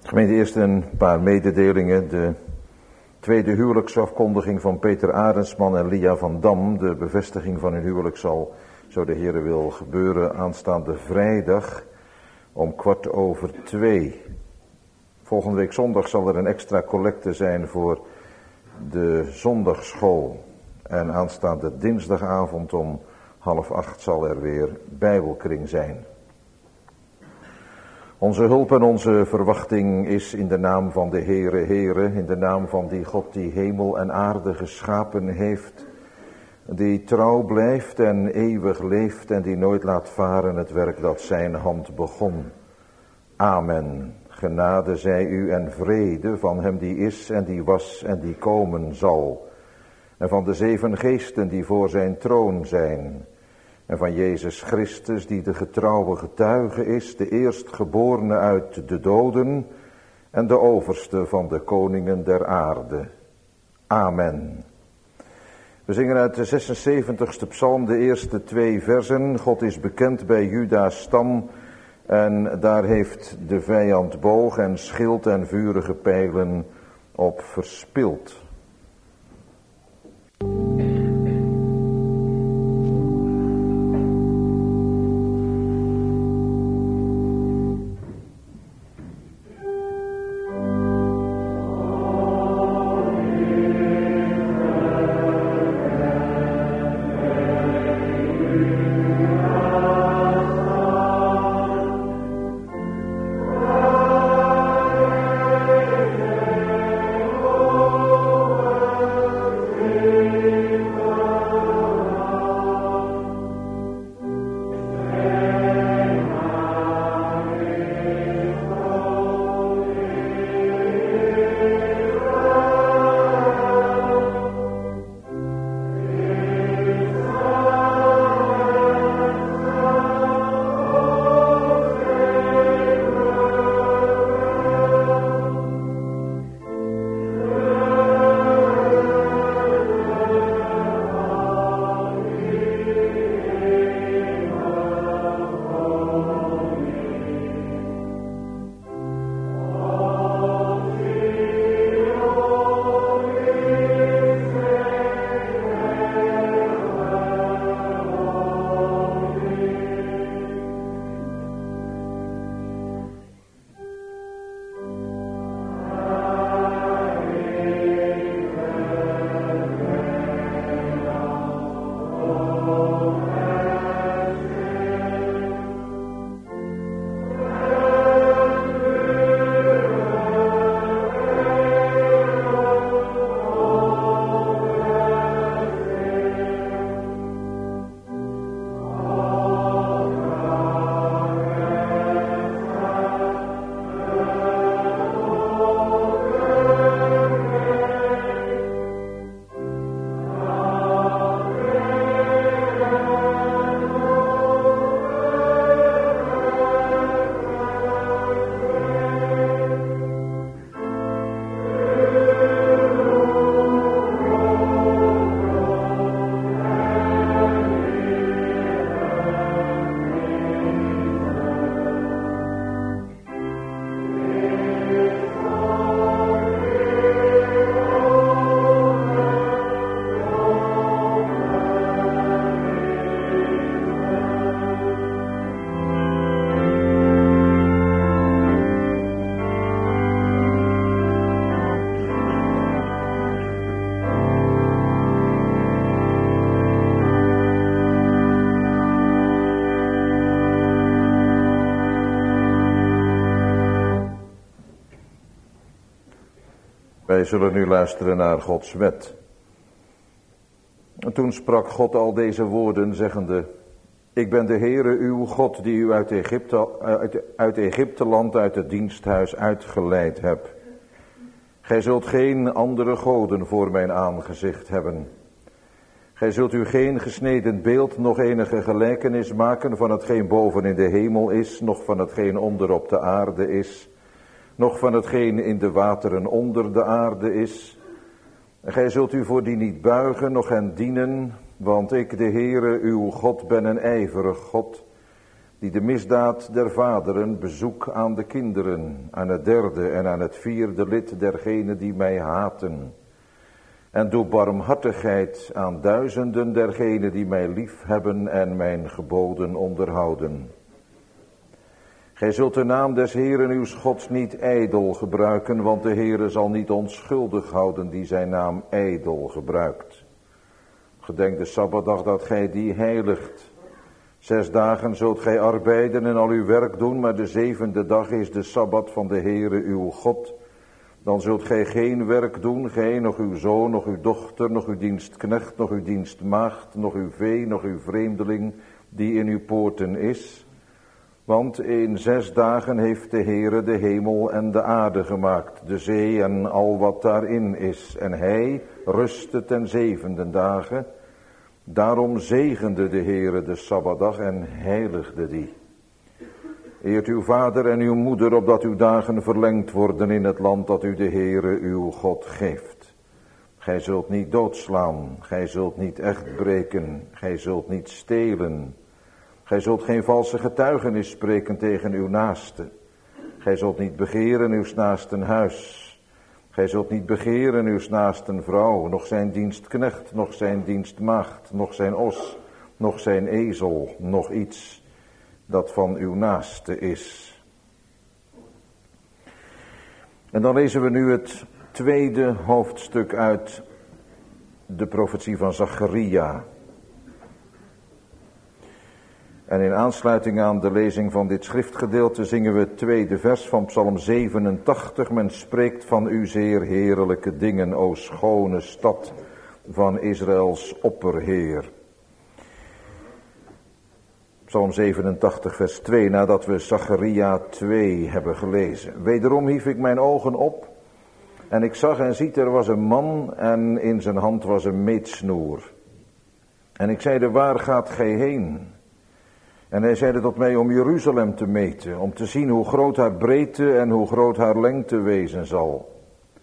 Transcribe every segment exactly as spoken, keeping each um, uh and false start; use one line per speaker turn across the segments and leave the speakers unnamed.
Gemeente, eerst een paar mededelingen. De tweede huwelijksafkondiging van Peter Arendsman en Lia van Dam. De bevestiging van hun huwelijk zal, zo de Heere wil, gebeuren aanstaande vrijdag om kwart over twee. Volgende week zondag zal er een extra collecte zijn voor de zondagschool. En aanstaande dinsdagavond om half acht zal er weer bijbelkring zijn. Onze hulp en onze verwachting is in de naam van de Heere, Heere, in de naam van die God die hemel en aarde geschapen heeft, die trouw blijft en eeuwig leeft en die nooit laat varen het werk dat zijn hand begon. Amen. Genade zij u en vrede van hem die is en die was en die komen zal. En van de zeven geesten die voor zijn troon zijn. En van Jezus Christus die de getrouwe getuige is, de eerstgeborene uit de doden en de overste van de koningen der aarde. Amen. We zingen uit de zesenzeventigste psalm de eerste twee versen. God is bekend bij Juda's stam en daar heeft de vijand boog en schild en vurige pijlen op verspild. Wij zullen nu luisteren naar Gods wet. En toen sprak God al deze woorden, zeggende: Ik ben de Heere uw God, die u uit Egypte, uit, uit Egypteland, uit het diensthuis uitgeleid heb. Gij zult geen andere goden voor mijn aangezicht hebben. Gij zult u geen gesneden beeld, nog enige gelijkenis maken van hetgeen boven in de hemel is, noch van hetgeen onder op de aarde is, noch van hetgeen in de wateren onder de aarde is. Gij zult u voor die niet buigen, noch hen dienen, want ik, de Heere, uw God, ben een ijverig God, die de misdaad der vaderen bezoek aan de kinderen, aan het derde en aan het vierde lid dergenen die mij haten. En doe barmhartigheid aan duizenden dergenen die mij lief hebben en mijn geboden onderhouden. Gij zult de naam des Heeren uws Gods niet ijdel gebruiken, want de Heere zal niet onschuldig houden die zijn naam ijdel gebruikt. Gedenk de Sabbatdag dat gij die heiligt. Zes dagen zult gij arbeiden en al uw werk doen, maar de zevende dag is de Sabbat van de Heere uw God. Dan zult gij geen werk doen, gij, nog uw zoon, nog uw dochter, nog uw dienstknecht, nog uw dienstmaagd, nog uw vee, nog uw vreemdeling die in uw poorten is. Want in zes dagen heeft de Heere de hemel en de aarde gemaakt, de zee en al wat daarin is. En hij rustte ten zevende dagen. Daarom zegende de Heere de Sabbatdag en heiligde die. Eert uw vader en uw moeder, opdat uw dagen verlengd worden in het land dat u de Heere uw God geeft. Gij zult niet doodslaan, gij zult niet echt breken, gij zult niet stelen. Gij zult geen valse getuigenis spreken tegen uw naaste. Gij zult niet begeren uw naasten huis. Gij zult niet begeren uw naasten vrouw, nog zijn dienstknecht, nog zijn dienstmaagd, nog zijn os, nog zijn ezel, nog iets dat van uw naaste is. En dan lezen we nu het tweede hoofdstuk uit de profetie van Zacharia. En in aansluiting aan de lezing van dit schriftgedeelte zingen we het tweede vers van Psalm zevenentachtig. Men spreekt van u zeer heerlijke dingen, o schone stad van Israëls opperheer. Psalm zevenentachtig vers twee, nadat we Zacharia twee hebben gelezen. Wederom hief ik mijn ogen op en ik zag en ziet er was een man en in zijn hand was een meetsnoer. En ik zeide, waar gaat gij heen? En hij zeide tot mij om Jeruzalem te meten, om te zien hoe groot haar breedte en hoe groot haar lengte wezen zal.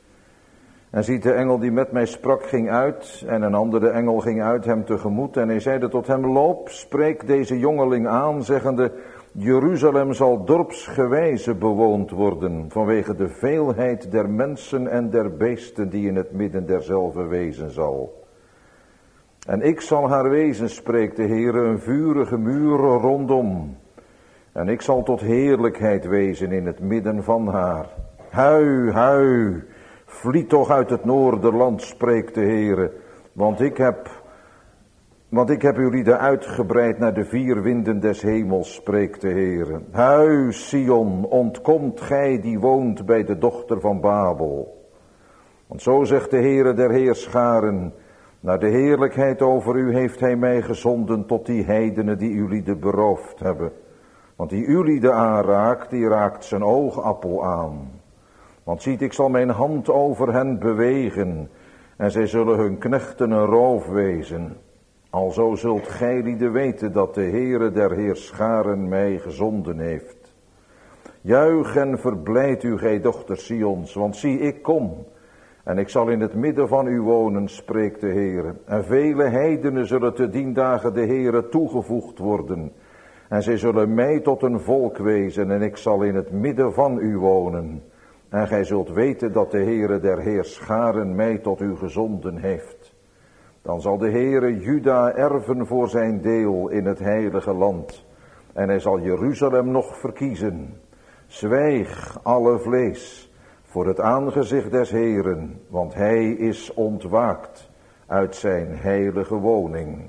En ziet, de engel die met mij sprak ging uit, en een andere engel ging uit hem tegemoet. En hij zeide tot hem, loop, spreek deze jongeling aan, zeggende, Jeruzalem zal dorpsgewijze bewoond worden, vanwege de veelheid der mensen en der beesten die in het midden derzelve wezen zal. En ik zal haar wezen, spreekt de Heere, een vurige muur rondom. En ik zal tot heerlijkheid wezen in het midden van haar. Hui, hui, vliet toch uit het noorderland, spreekt de Heere. Want ik heb, want ik heb jullie uitgebreid naar de vier winden des hemels, spreekt de Heere. Hui, Sion, ontkomt gij die woont bij de dochter van Babel. Want zo zegt de Heere der Heerscharen, naar de heerlijkheid over u heeft hij mij gezonden tot die heidenen die jullie de beroofd hebben. Want die jullie de aanraakt, die raakt zijn oogappel aan. Want ziet, ik zal mijn hand over hen bewegen, en zij zullen hun knechten een roof wezen. Alzo zult gij lieden weten dat de Heere der Heerscharen mij gezonden heeft. Juich en verblijd u, gij dochter Sions, want zie, ik kom. En ik zal in het midden van u wonen, spreekt de Heere. En vele heidenen zullen te dien dagen de Heere toegevoegd worden. En zij zullen mij tot een volk wezen, en ik zal in het midden van u wonen. En gij zult weten dat de Heere der Heerscharen mij tot u gezonden heeft. Dan zal de Heere Juda erven voor zijn deel in het heilige land. En hij zal Jeruzalem nog verkiezen. Zwijg alle vlees voor het aangezicht des Heeren, want hij is ontwaakt uit zijn heilige woning.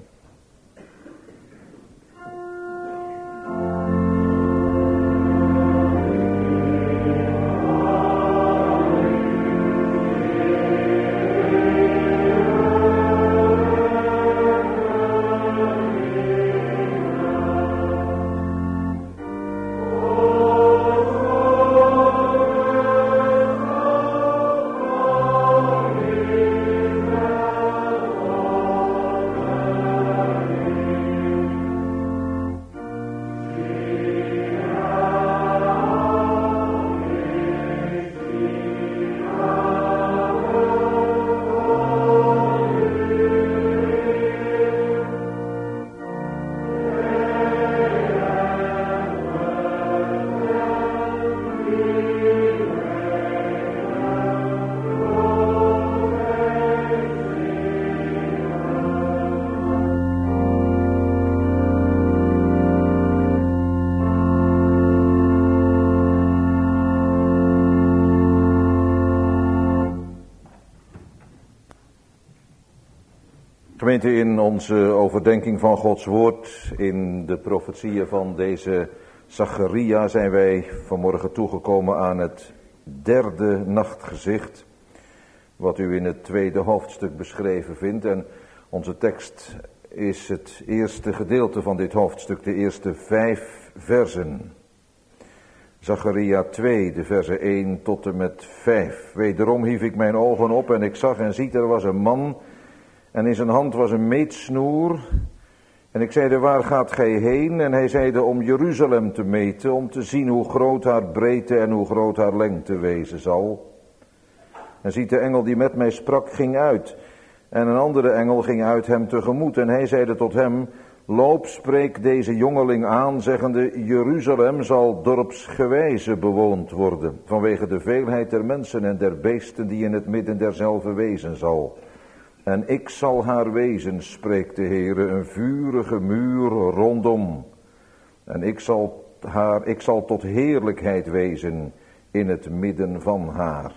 Gemeente, in onze overdenking van Gods woord, in de profetieën van deze Zacharia, zijn wij vanmorgen toegekomen aan het derde nachtgezicht, wat u in het tweede hoofdstuk beschreven vindt. En onze tekst is het eerste gedeelte van dit hoofdstuk, de eerste vijf versen. Zacharia twee, de versen één tot en met vijf. Wederom hief ik mijn ogen op en ik zag en ziet, er was een man en in zijn hand was een meetsnoer. En ik zeide, waar gaat gij heen? En hij zeide, om Jeruzalem te meten, om te zien hoe groot haar breedte en hoe groot haar lengte wezen zal. En ziet, de engel die met mij sprak ging uit. En een andere engel ging uit hem tegemoet. En hij zeide tot hem, loop, spreek deze jongeling aan, zeggende, Jeruzalem zal dorpsgewijze bewoond worden, vanwege de veelheid der mensen en der beesten die in het midden derzelve wezen zal. En ik zal haar wezen, spreekt de Heere, een vurige muur rondom. En ik zal haar, ik zal tot heerlijkheid wezen in het midden van haar.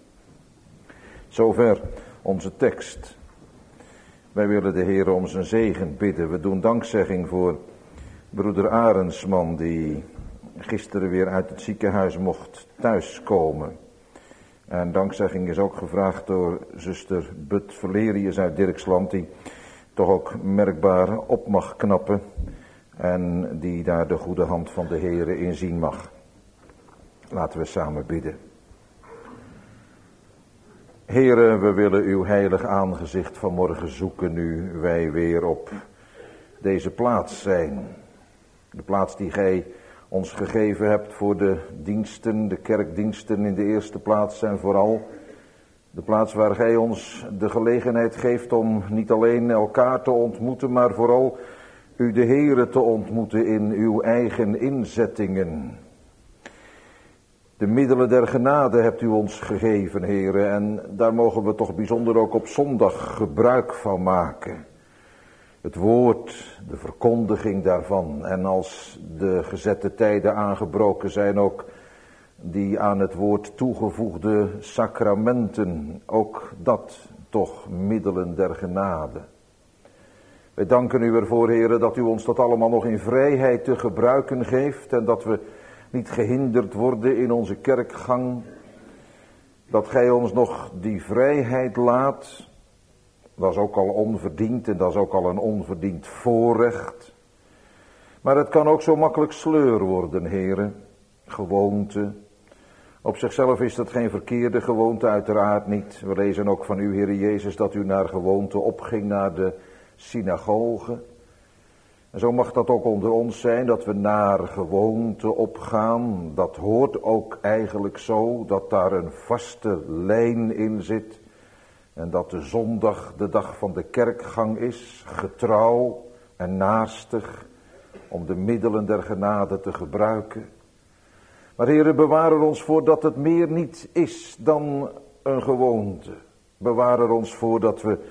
Zover onze tekst. Wij willen de Heere om zijn zegen bidden. We doen dankzegging voor broeder Arendsman, die gisteren weer uit het ziekenhuis mocht thuiskomen. En dankzegging is ook gevraagd door zuster But Valerius uit Dirksland, die toch ook merkbaar op mag knappen en die daar de goede hand van de Heere in zien mag. Laten we samen bidden. Heere, we willen uw heilig aangezicht vanmorgen zoeken nu wij weer op deze plaats zijn. De plaats die gij ons gegeven hebt voor de diensten, de kerkdiensten in de eerste plaats en vooral de plaats waar gij ons de gelegenheid geeft om niet alleen elkaar te ontmoeten, maar vooral u de Heere te ontmoeten in uw eigen inzettingen. De middelen der genade hebt u ons gegeven, Heere, en daar mogen we toch bijzonder ook op zondag gebruik van maken. Het woord, de verkondiging daarvan, en als de gezette tijden aangebroken zijn, ook die aan het woord toegevoegde sacramenten, ook dat toch middelen der genade. Wij danken u ervoor, Heere, dat u ons dat allemaal nog in vrijheid te gebruiken geeft en dat we niet gehinderd worden in onze kerkgang, dat gij ons nog die vrijheid laat. Dat is ook al onverdiend en dat is ook al een onverdiend voorrecht. Maar het kan ook zo makkelijk sleur worden, heren. Gewoonte. Op zichzelf is dat geen verkeerde gewoonte, uiteraard niet. We lezen ook van u, Heere Jezus, dat u naar gewoonte opging naar de synagoge. En zo mag dat ook onder ons zijn, dat we naar gewoonte opgaan. Dat hoort ook eigenlijk zo, dat daar een vaste lijn in zit. En dat de zondag de dag van de kerkgang is, getrouw en naastig, om de middelen der genade te gebruiken. Maar Heere, bewaar er ons voor dat het meer niet is dan een gewoonte. Bewaar er ons voor dat we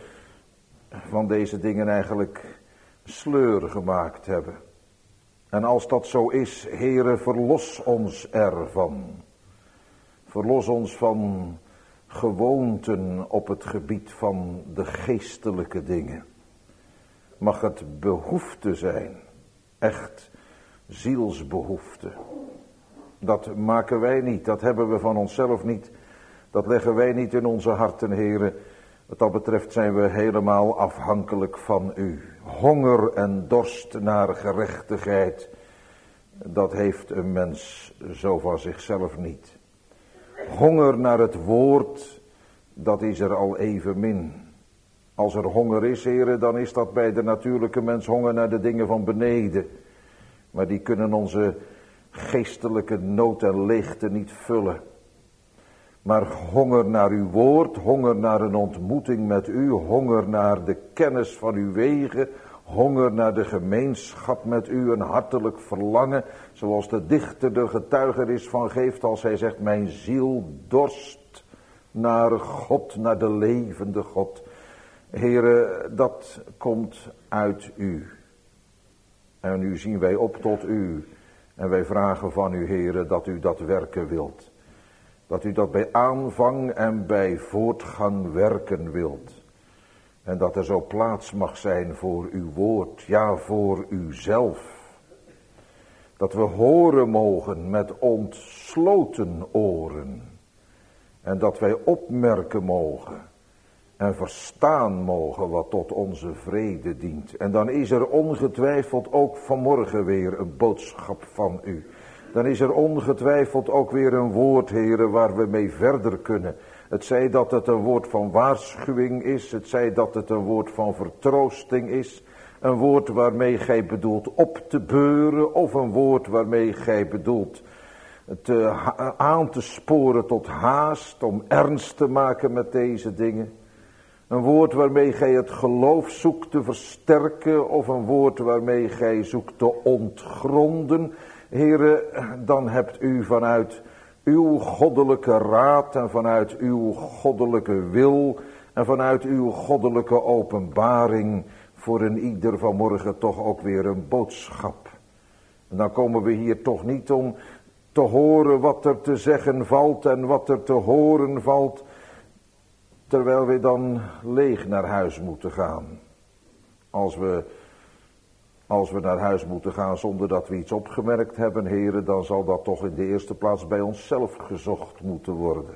van deze dingen eigenlijk sleur gemaakt hebben. En als dat zo is, Heere, verlos ons ervan. Verlos ons van gewoonten op het gebied van de geestelijke dingen. Mag het behoefte zijn, echt zielsbehoefte. Dat maken wij niet, dat hebben we van onszelf niet, dat leggen wij niet in onze harten, Heere. Wat dat betreft zijn we helemaal afhankelijk van u. Honger en dorst naar gerechtigheid, dat heeft een mens zo van zichzelf niet. Honger naar het woord, dat is er al evenmin. Als er honger is, heren, dan is dat bij de natuurlijke mens honger naar de dingen van beneden. Maar die kunnen onze geestelijke nood en leegte niet vullen. Maar honger naar uw woord, honger naar een ontmoeting met u, honger naar de kennis van uw wegen, honger naar de gemeenschap met u, een hartelijk verlangen, zoals de dichter er getuige is van geeft als hij zegt, mijn ziel dorst naar God, naar de levende God. Heere, dat komt uit u. En nu zien wij op tot u en wij vragen van u, Heere, dat u dat werken wilt. Dat u dat bij aanvang en bij voortgang werken wilt. En dat er zo plaats mag zijn voor uw woord, ja voor uzelf. Dat we horen mogen met ontsloten oren. En dat wij opmerken mogen en verstaan mogen wat tot onze vrede dient. En dan is er ongetwijfeld ook vanmorgen weer een boodschap van u. Dan is er ongetwijfeld ook weer een woord, Heere, waar we mee verder kunnen. Het zij dat het een woord van waarschuwing is, het zij dat het een woord van vertroosting is. Een woord waarmee gij bedoelt op te beuren, of een woord waarmee gij bedoelt te, aan te sporen tot haast, om ernst te maken met deze dingen. Een woord waarmee gij het geloof zoekt te versterken, of een woord waarmee gij zoekt te ontgronden. Heere, dan hebt u vanuit uw goddelijke raad en vanuit uw goddelijke wil en vanuit uw goddelijke openbaring voor een ieder vanmorgen toch ook weer een boodschap. En dan komen we hier toch niet om te horen wat er te zeggen valt en wat er te horen valt, terwijl we dan leeg naar huis moeten gaan. Als we, als we naar huis moeten gaan zonder dat we iets opgemerkt hebben, heren, dan zal dat toch in de eerste plaats bij onszelf gezocht moeten worden.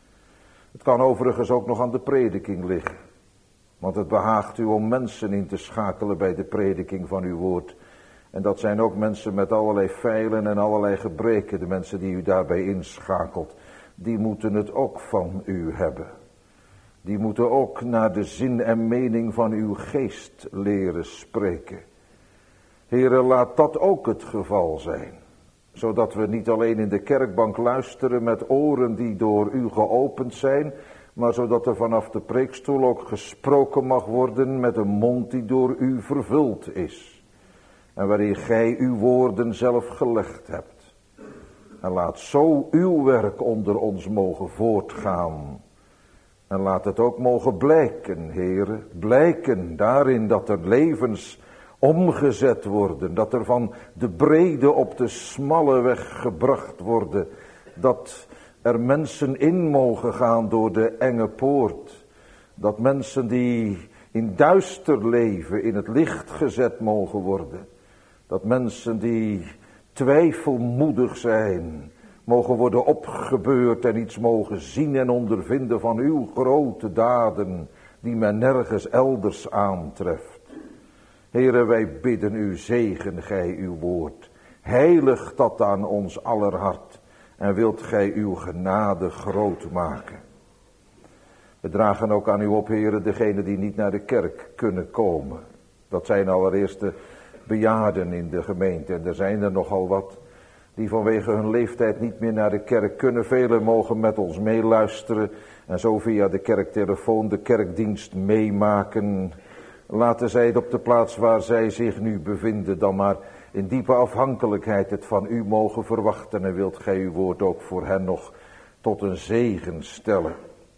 Het kan overigens ook nog aan de prediking liggen. Want het behaagt u om mensen in te schakelen bij de prediking van uw woord. En dat zijn ook mensen met allerlei feilen en allerlei gebreken. De mensen die u daarbij inschakelt, die moeten het ook van u hebben. Die moeten ook naar de zin en mening van uw geest leren spreken. Heere, laat dat ook het geval zijn. Zodat we niet alleen in de kerkbank luisteren met oren die door u geopend zijn, maar zodat er vanaf de preekstoel ook gesproken mag worden met een mond die door u vervuld is. En waarin gij uw woorden zelf gelegd hebt. En laat zo uw werk onder ons mogen voortgaan. En laat het ook mogen blijken, Heere, blijken daarin dat er levens omgezet worden. Dat er van de brede op de smalle weg gebracht worden. Dat er mensen in mogen gaan door de enge poort. Dat mensen die in duister leven in het licht gezet mogen worden. Dat mensen die twijfelmoedig zijn mogen worden opgebeurd en iets mogen zien en ondervinden van uw grote daden die men nergens elders aantreft. Heere, wij bidden u, zegen gij uw woord. Heilig dat aan ons aller hart. En wilt gij uw genade groot maken. We dragen ook aan u op, Heere, degenen die niet naar de kerk kunnen komen. Dat zijn allereerst de bejaarden in de gemeente. En er zijn er nogal wat die vanwege hun leeftijd niet meer naar de kerk kunnen. Velen mogen met ons meeluisteren en zo via de kerktelefoon de kerkdienst meemaken. Laten zij het op de plaats waar zij zich nu bevinden dan maar in diepe afhankelijkheid het van u mogen verwachten. En wilt gij uw woord ook voor hen nog tot een zegen stellen.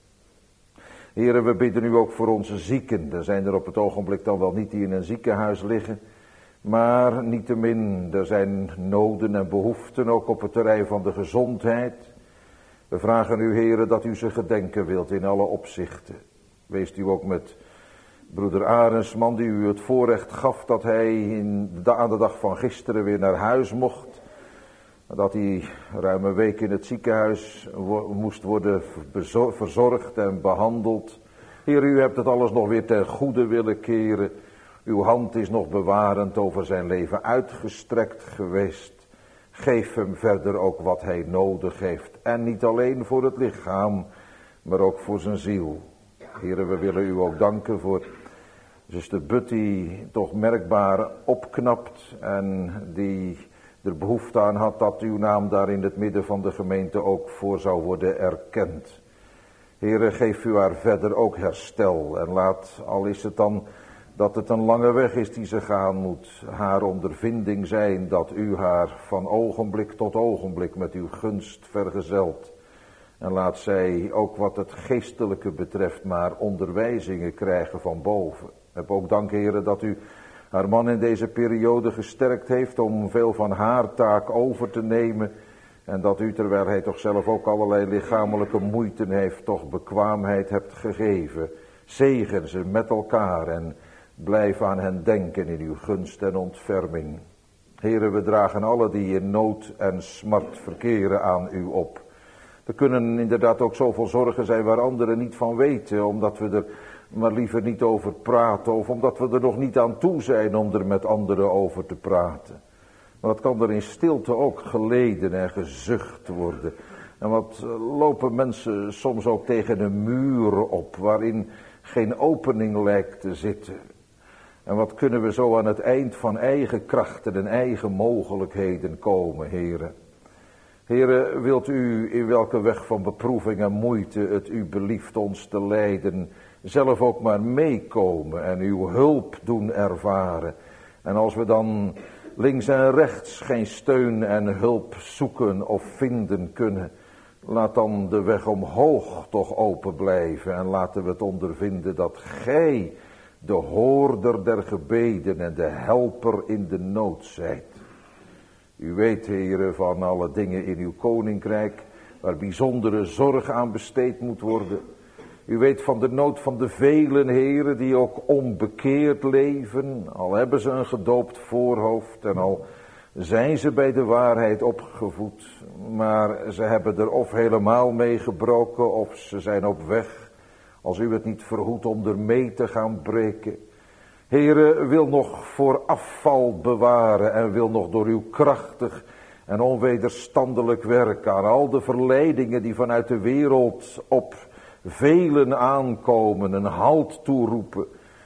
Heren, we bidden u ook voor onze zieken. Er zijn er op het ogenblik dan wel niet die in een ziekenhuis liggen. Maar niettemin, er zijn noden en behoeften ook op het terrein van de gezondheid. We vragen u, Heren, dat u ze gedenken wilt in alle opzichten. Weest u ook met broeder Arendsman, die u het voorrecht gaf dat hij in de, aan de dag van gisteren weer naar huis mocht. Dat hij ruim een week in het ziekenhuis wo- moest worden bezor- verzorgd en behandeld. Heer, u hebt het alles nog weer ten goede willen keren. Uw hand is nog bewarend over zijn leven uitgestrekt geweest. Geef hem verder ook wat hij nodig heeft. En niet alleen voor het lichaam, maar ook voor zijn ziel. Heren, we willen u ook danken voor zuster But die toch merkbaar opknapt en die er behoefte aan had dat uw naam daar in het midden van de gemeente ook voor zou worden erkend. Heren, geef u haar verder ook herstel en laat, al is het dan dat het een lange weg is die ze gaan moet, haar ondervinding zijn dat u haar van ogenblik tot ogenblik met uw gunst vergezelt. En laat zij ook wat het geestelijke betreft maar onderwijzingen krijgen van boven. Ik heb ook dank, Heere, dat u haar man in deze periode gesterkt heeft om veel van haar taak over te nemen. En dat u, terwijl hij toch zelf ook allerlei lichamelijke moeite heeft, toch bekwaamheid hebt gegeven. Zegen ze met elkaar en blijf aan hen denken in uw gunst en ontferming. Heere, we dragen alle die in nood en smart verkeren aan u op. Er kunnen inderdaad ook zoveel zorgen zijn waar anderen niet van weten, omdat we er maar liever niet over praten, of omdat we er nog niet aan toe zijn om er met anderen over te praten. Maar wat kan er in stilte ook geleden en gezucht worden? En wat lopen mensen soms ook tegen een muur op, waarin geen opening lijkt te zitten. En wat kunnen we zo aan het eind van eigen krachten en eigen mogelijkheden komen, Heere. Heere, wilt u in welke weg van beproeving en moeite het u belieft ons te leiden, zelf ook maar meekomen en uw hulp doen ervaren. En als we dan links en rechts geen steun en hulp zoeken of vinden kunnen, laat dan de weg omhoog toch open blijven en laten we het ondervinden dat gij de hoorder der gebeden en de helper in de nood zijt. U weet, Heere, van alle dingen in uw koninkrijk, waar bijzondere zorg aan besteed moet worden. U weet van de nood van de velen, Heere, die ook onbekeerd leven, al hebben ze een gedoopt voorhoofd en al zijn ze bij de waarheid opgevoed, maar ze hebben er of helemaal mee gebroken of ze zijn op weg, als u het niet verhoedt, om er mee te gaan breken. Heere, wil nog voor afval bewaren en wil nog door uw krachtig en onwederstandelijk werk aan al de verleidingen die vanuit de wereld op velen aankomen, een halt toeroepen,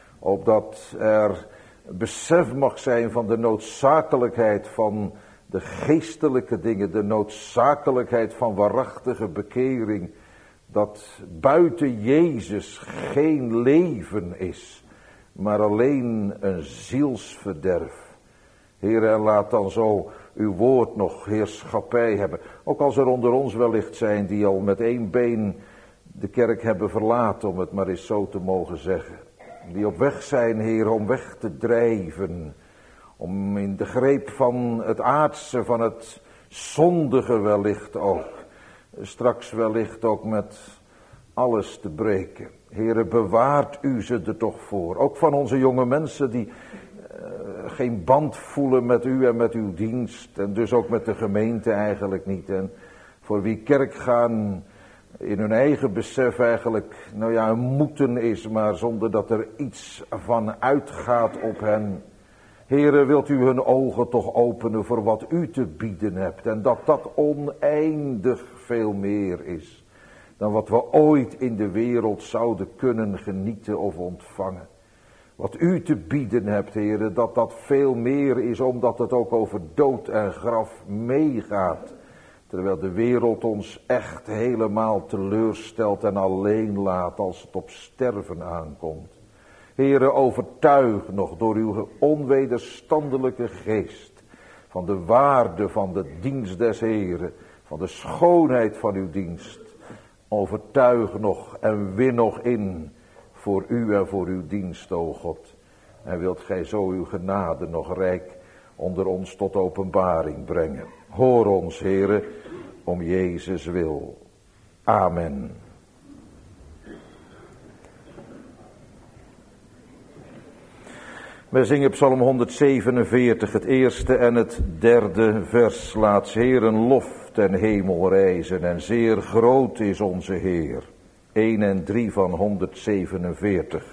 opdat er besef mag zijn van de noodzakelijkheid van de geestelijke dingen, de noodzakelijkheid van waarachtige bekering, dat buiten Jezus geen leven is, maar alleen een zielsverderf. Heer, en laat dan zo uw woord nog heerschappij hebben. Ook als er onder ons wellicht zijn die al met één been de kerk hebben verlaten, om het maar eens zo te mogen zeggen. Die op weg zijn, Heer, om weg te drijven. Om in de greep van het aardse, van het zondige wellicht ook. Straks wellicht ook met alles te breken. Heere, bewaart u ze er toch voor. Ook van onze jonge mensen die uh, geen band voelen met u en met uw dienst. En dus ook met de gemeente eigenlijk niet. En voor wie kerk gaan in hun eigen besef eigenlijk, nou ja, een moeten is, maar zonder dat er iets van uitgaat op hen. Heere, wilt u hun ogen toch openen voor wat u te bieden hebt. En dat dat oneindig veel meer is dan wat we ooit in de wereld zouden kunnen genieten of ontvangen. Wat u te bieden hebt, Heere, dat dat veel meer is, omdat het ook over dood en graf meegaat. Terwijl de wereld ons echt helemaal teleurstelt en alleen laat als het op sterven aankomt. Heere, overtuig nog door uw onwederstandelijke geest van de waarde van de dienst des Heeren, van de schoonheid van uw dienst. Overtuig nog en win nog in voor u en voor uw dienst, o God. En wilt gij zo uw genade nog rijk onder ons tot openbaring brengen. Hoor ons, Heere, om Jezus wil. Amen. Wij zingen Psalm honderdzevenenveertig, het eerste en het derde vers. Laat 's Heeren lof ten hemel rijzen en zeer groot is onze Heer. een en drie van honderdzevenenveertig.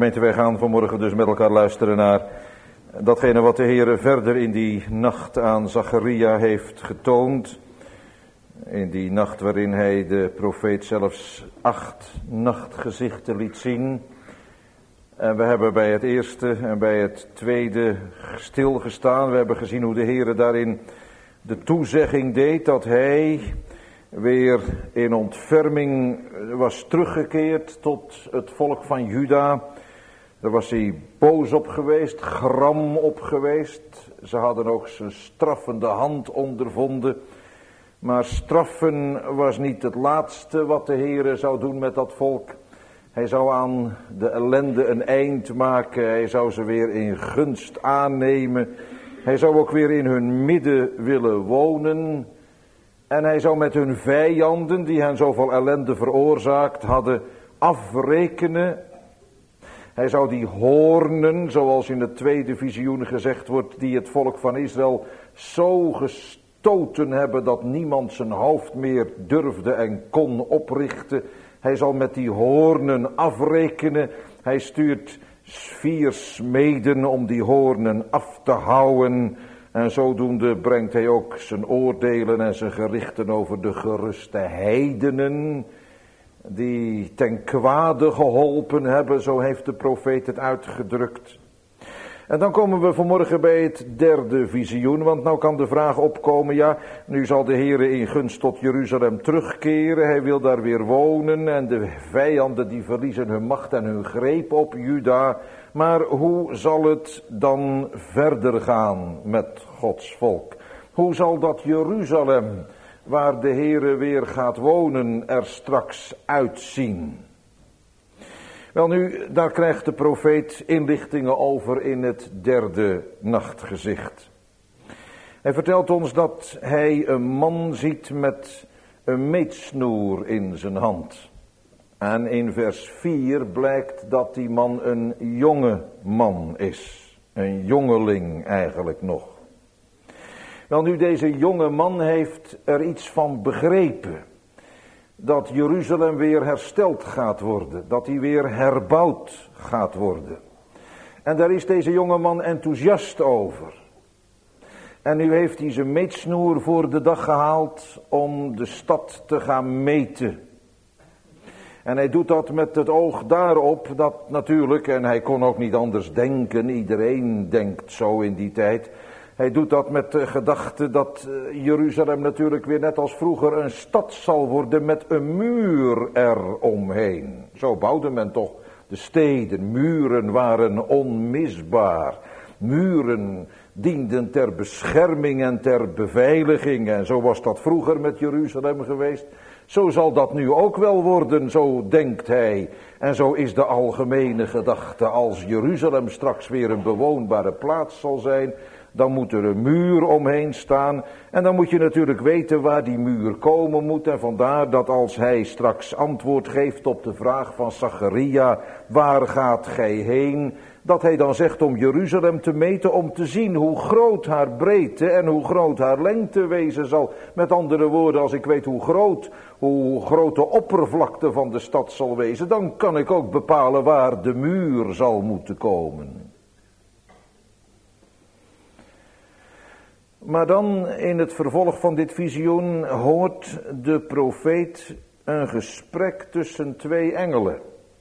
Gemeente, wij gaan vanmorgen dus met elkaar luisteren naar datgene wat de Heer verder in die nacht aan Zacharia heeft getoond. In die nacht waarin hij de profeet zelfs acht nachtgezichten liet zien. En we hebben bij het eerste en bij het tweede stilgestaan. We hebben gezien hoe de Heer daarin de toezegging deed dat hij weer in ontferming was teruggekeerd tot het volk van Juda. Daar was hij boos op geweest, gram op geweest. Ze hadden ook zijn straffende hand ondervonden. Maar straffen was niet het laatste wat de Heere zou doen met dat volk. Hij zou aan de ellende een eind maken. Hij zou ze weer in gunst aannemen. Hij zou ook weer in hun midden willen wonen. En hij zou met hun vijanden, die hen zoveel ellende veroorzaakt hadden, afrekenen. Hij zou die hoornen, zoals in het tweede visioen gezegd wordt, die het volk van Israël zo gestoten hebben dat niemand zijn hoofd meer durfde en kon oprichten. Hij zal met die hoornen afrekenen. Hij stuurt vier smeden om die hoornen af te houden. En zodoende brengt hij ook zijn oordelen en zijn gerichten over de geruste heidenen, die ten kwade geholpen hebben, zo heeft de profeet het uitgedrukt. En dan komen we vanmorgen bij het derde visioen, want nou kan de vraag opkomen, ja, nu zal de Heere in gunst tot Jeruzalem terugkeren, hij wil daar weer wonen en de vijanden die verliezen hun macht en hun greep op Juda. Maar hoe zal het dan verder gaan met Gods volk? Hoe zal dat Jeruzalem, waar de Heere weer gaat wonen, er straks uitzien? Wel nu, daar krijgt de profeet inlichtingen over in het derde nachtgezicht. Hij vertelt ons dat hij een man ziet met een meetsnoer in zijn hand. En in vers vier blijkt dat die man een jonge man is. Een jongeling eigenlijk nog. Wel nu, deze jonge man heeft er iets van begrepen. Dat Jeruzalem weer hersteld gaat worden. Dat hij weer herbouwd gaat worden. En daar is deze jonge man enthousiast over. En nu heeft hij zijn meetsnoer voor de dag gehaald om de stad te gaan meten. En hij doet dat met het oog daarop dat natuurlijk, en hij kon ook niet anders denken, iedereen denkt zo in die tijd. Hij doet dat met de gedachte dat Jeruzalem natuurlijk weer net als vroeger een stad zal worden met een muur eromheen. Zo bouwde men toch de steden, muren waren onmisbaar. Muren dienden ter bescherming en ter beveiliging en zo was dat vroeger met Jeruzalem geweest. Zo zal dat nu ook wel worden, zo denkt hij. En zo is de algemene gedachte, als Jeruzalem straks weer een bewoonbare plaats zal zijn, dan moet er een muur omheen staan. En dan moet je natuurlijk weten waar die muur komen moet. En vandaar dat als hij straks antwoord geeft op de vraag van Zacharia, waar gaat gij heen? Dat hij dan zegt om Jeruzalem te meten, om te zien hoe groot haar breedte en hoe groot haar lengte wezen zal. Met andere woorden, als ik weet hoe groot, hoe groot de oppervlakte van de stad zal wezen, dan kan ik ook bepalen waar de muur zal moeten komen. Maar dan in het vervolg van dit visioen hoort de profeet een gesprek tussen twee engelen.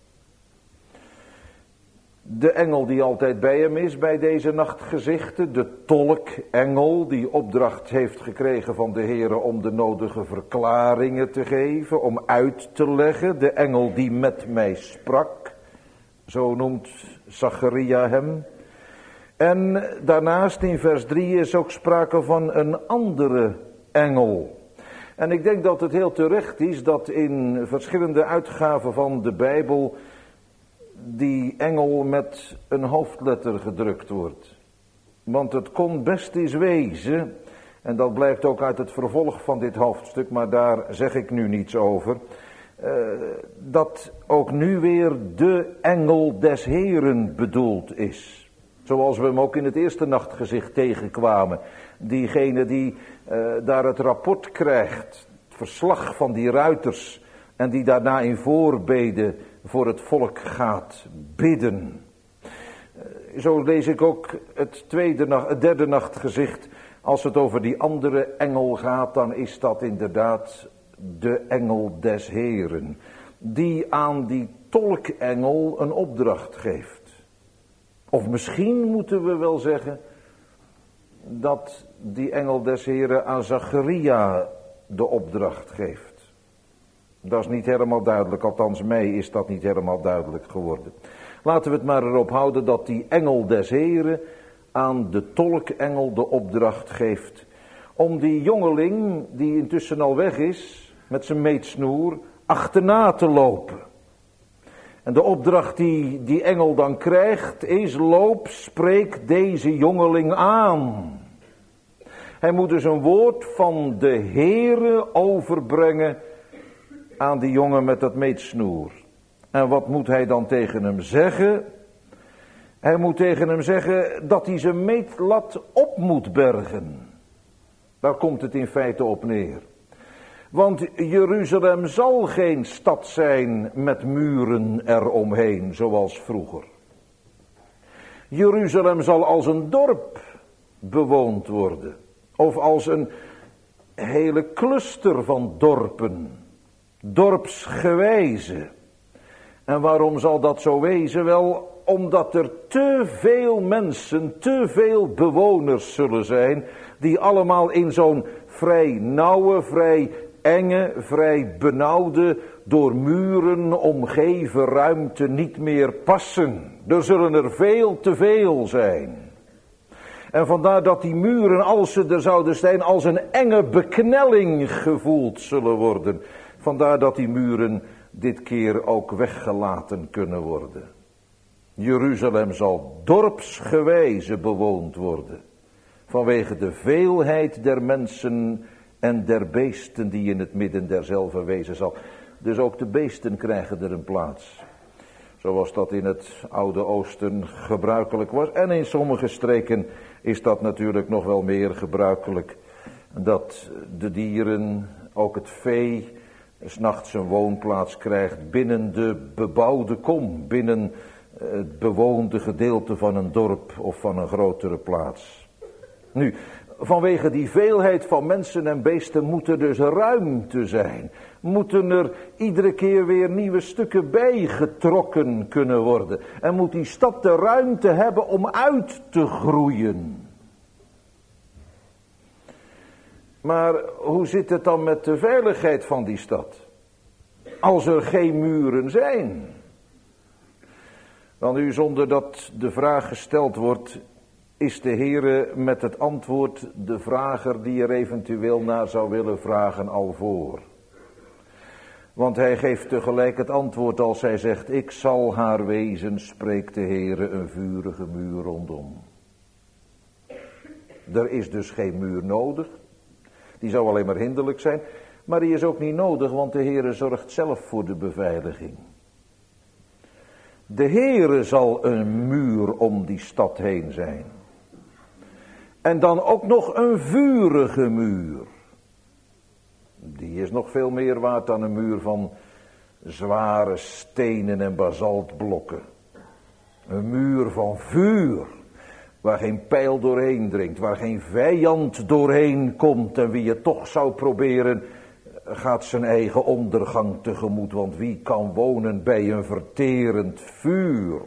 De engel die altijd bij hem is bij deze nachtgezichten, de tolkengel die opdracht heeft gekregen van de Heere om de nodige verklaringen te geven, om uit te leggen. De engel die met mij sprak, zo noemt Zacharia hem. En daarnaast in vers drie is ook sprake van een andere engel. En ik denk dat het heel terecht is dat in verschillende uitgaven van de Bijbel die engel met een hoofdletter gedrukt wordt. Want het kon best eens wezen, en dat blijkt ook uit het vervolg van dit hoofdstuk, maar daar zeg ik nu niets over, uh, dat ook nu weer de engel des Heeren bedoeld is. Zoals we hem ook in het eerste nachtgezicht tegenkwamen. Diegene die uh, daar het rapport krijgt, het verslag van die ruiters, en die daarna in voorbede voor het volk gaat bidden. Zo lees ik ook het, tweede nacht, het derde nachtgezicht. Als het over die andere engel gaat, dan is dat inderdaad de engel des Heeren. Die aan die tolkengel een opdracht geeft. Of misschien moeten we wel zeggen dat die engel des Heeren aan Zacharia de opdracht geeft. Dat is niet helemaal duidelijk, althans mij is dat niet helemaal duidelijk geworden. Laten we het maar erop houden dat die engel des Heeren aan de tolkengel de opdracht geeft om die jongeling, die intussen al weg is, met zijn meetsnoer, achterna te lopen. En de opdracht die die engel dan krijgt is: loop, spreek deze jongeling aan. Hij moet dus een woord van de Heere overbrengen aan die jongen met dat meetsnoer. En wat moet hij dan tegen hem zeggen? Hij moet tegen hem zeggen dat hij zijn meetlat op moet bergen. Daar komt het in feite op neer. Want Jeruzalem zal geen stad zijn met muren eromheen, zoals vroeger. Jeruzalem zal als een dorp bewoond worden. Of als een hele cluster van dorpen. Dorpsgewijze. En waarom zal dat zo wezen? Wel, omdat er te veel mensen, te veel bewoners zullen zijn, die allemaal in zo'n vrij nauwe, vrij enge, vrij benauwde, door muren omgeven ruimte niet meer passen. Er zullen er veel te veel zijn. En vandaar dat die muren, als ze er zouden zijn, als een enge beknelling gevoeld zullen worden. Vandaar dat die muren dit keer ook weggelaten kunnen worden. Jeruzalem zal dorpsgewijze bewoond worden. Vanwege de veelheid der mensen en der beesten die in het midden derzelve wezen zal. Dus ook de beesten krijgen er een plaats. Zoals dat in het Oude Oosten gebruikelijk was. En in sommige streken is dat natuurlijk nog wel meer gebruikelijk. Dat de dieren, ook het vee, 's nachts een woonplaats krijgt binnen de bebouwde kom. Binnen het bewoonde gedeelte van een dorp of van een grotere plaats. Nu, vanwege die veelheid van mensen en beesten moet er dus ruimte zijn. Moeten er iedere keer weer nieuwe stukken bijgetrokken kunnen worden. En moet die stad de ruimte hebben om uit te groeien. Maar hoe zit het dan met de veiligheid van die stad? Als er geen muren zijn. Want u, zonder dat de vraag gesteld wordt, is de Heere met het antwoord de vrager die er eventueel naar zou willen vragen al voor. Want hij geeft tegelijk het antwoord als hij zegt: ik zal haar wezen, spreekt de Heere, een vurige muur rondom. Er is dus geen muur nodig. Die zou alleen maar hinderlijk zijn. Maar die is ook niet nodig, want de Heere zorgt zelf voor de beveiliging. De Heere zal een muur om die stad heen zijn. En dan ook nog een vurige muur. Die is nog veel meer waard dan een muur van zware stenen en basaltblokken. Een muur van vuur. Waar geen pijl doorheen dringt. Waar geen vijand doorheen komt. En wie het toch zou proberen, gaat zijn eigen ondergang tegemoet. Want wie kan wonen bij een verterend vuur?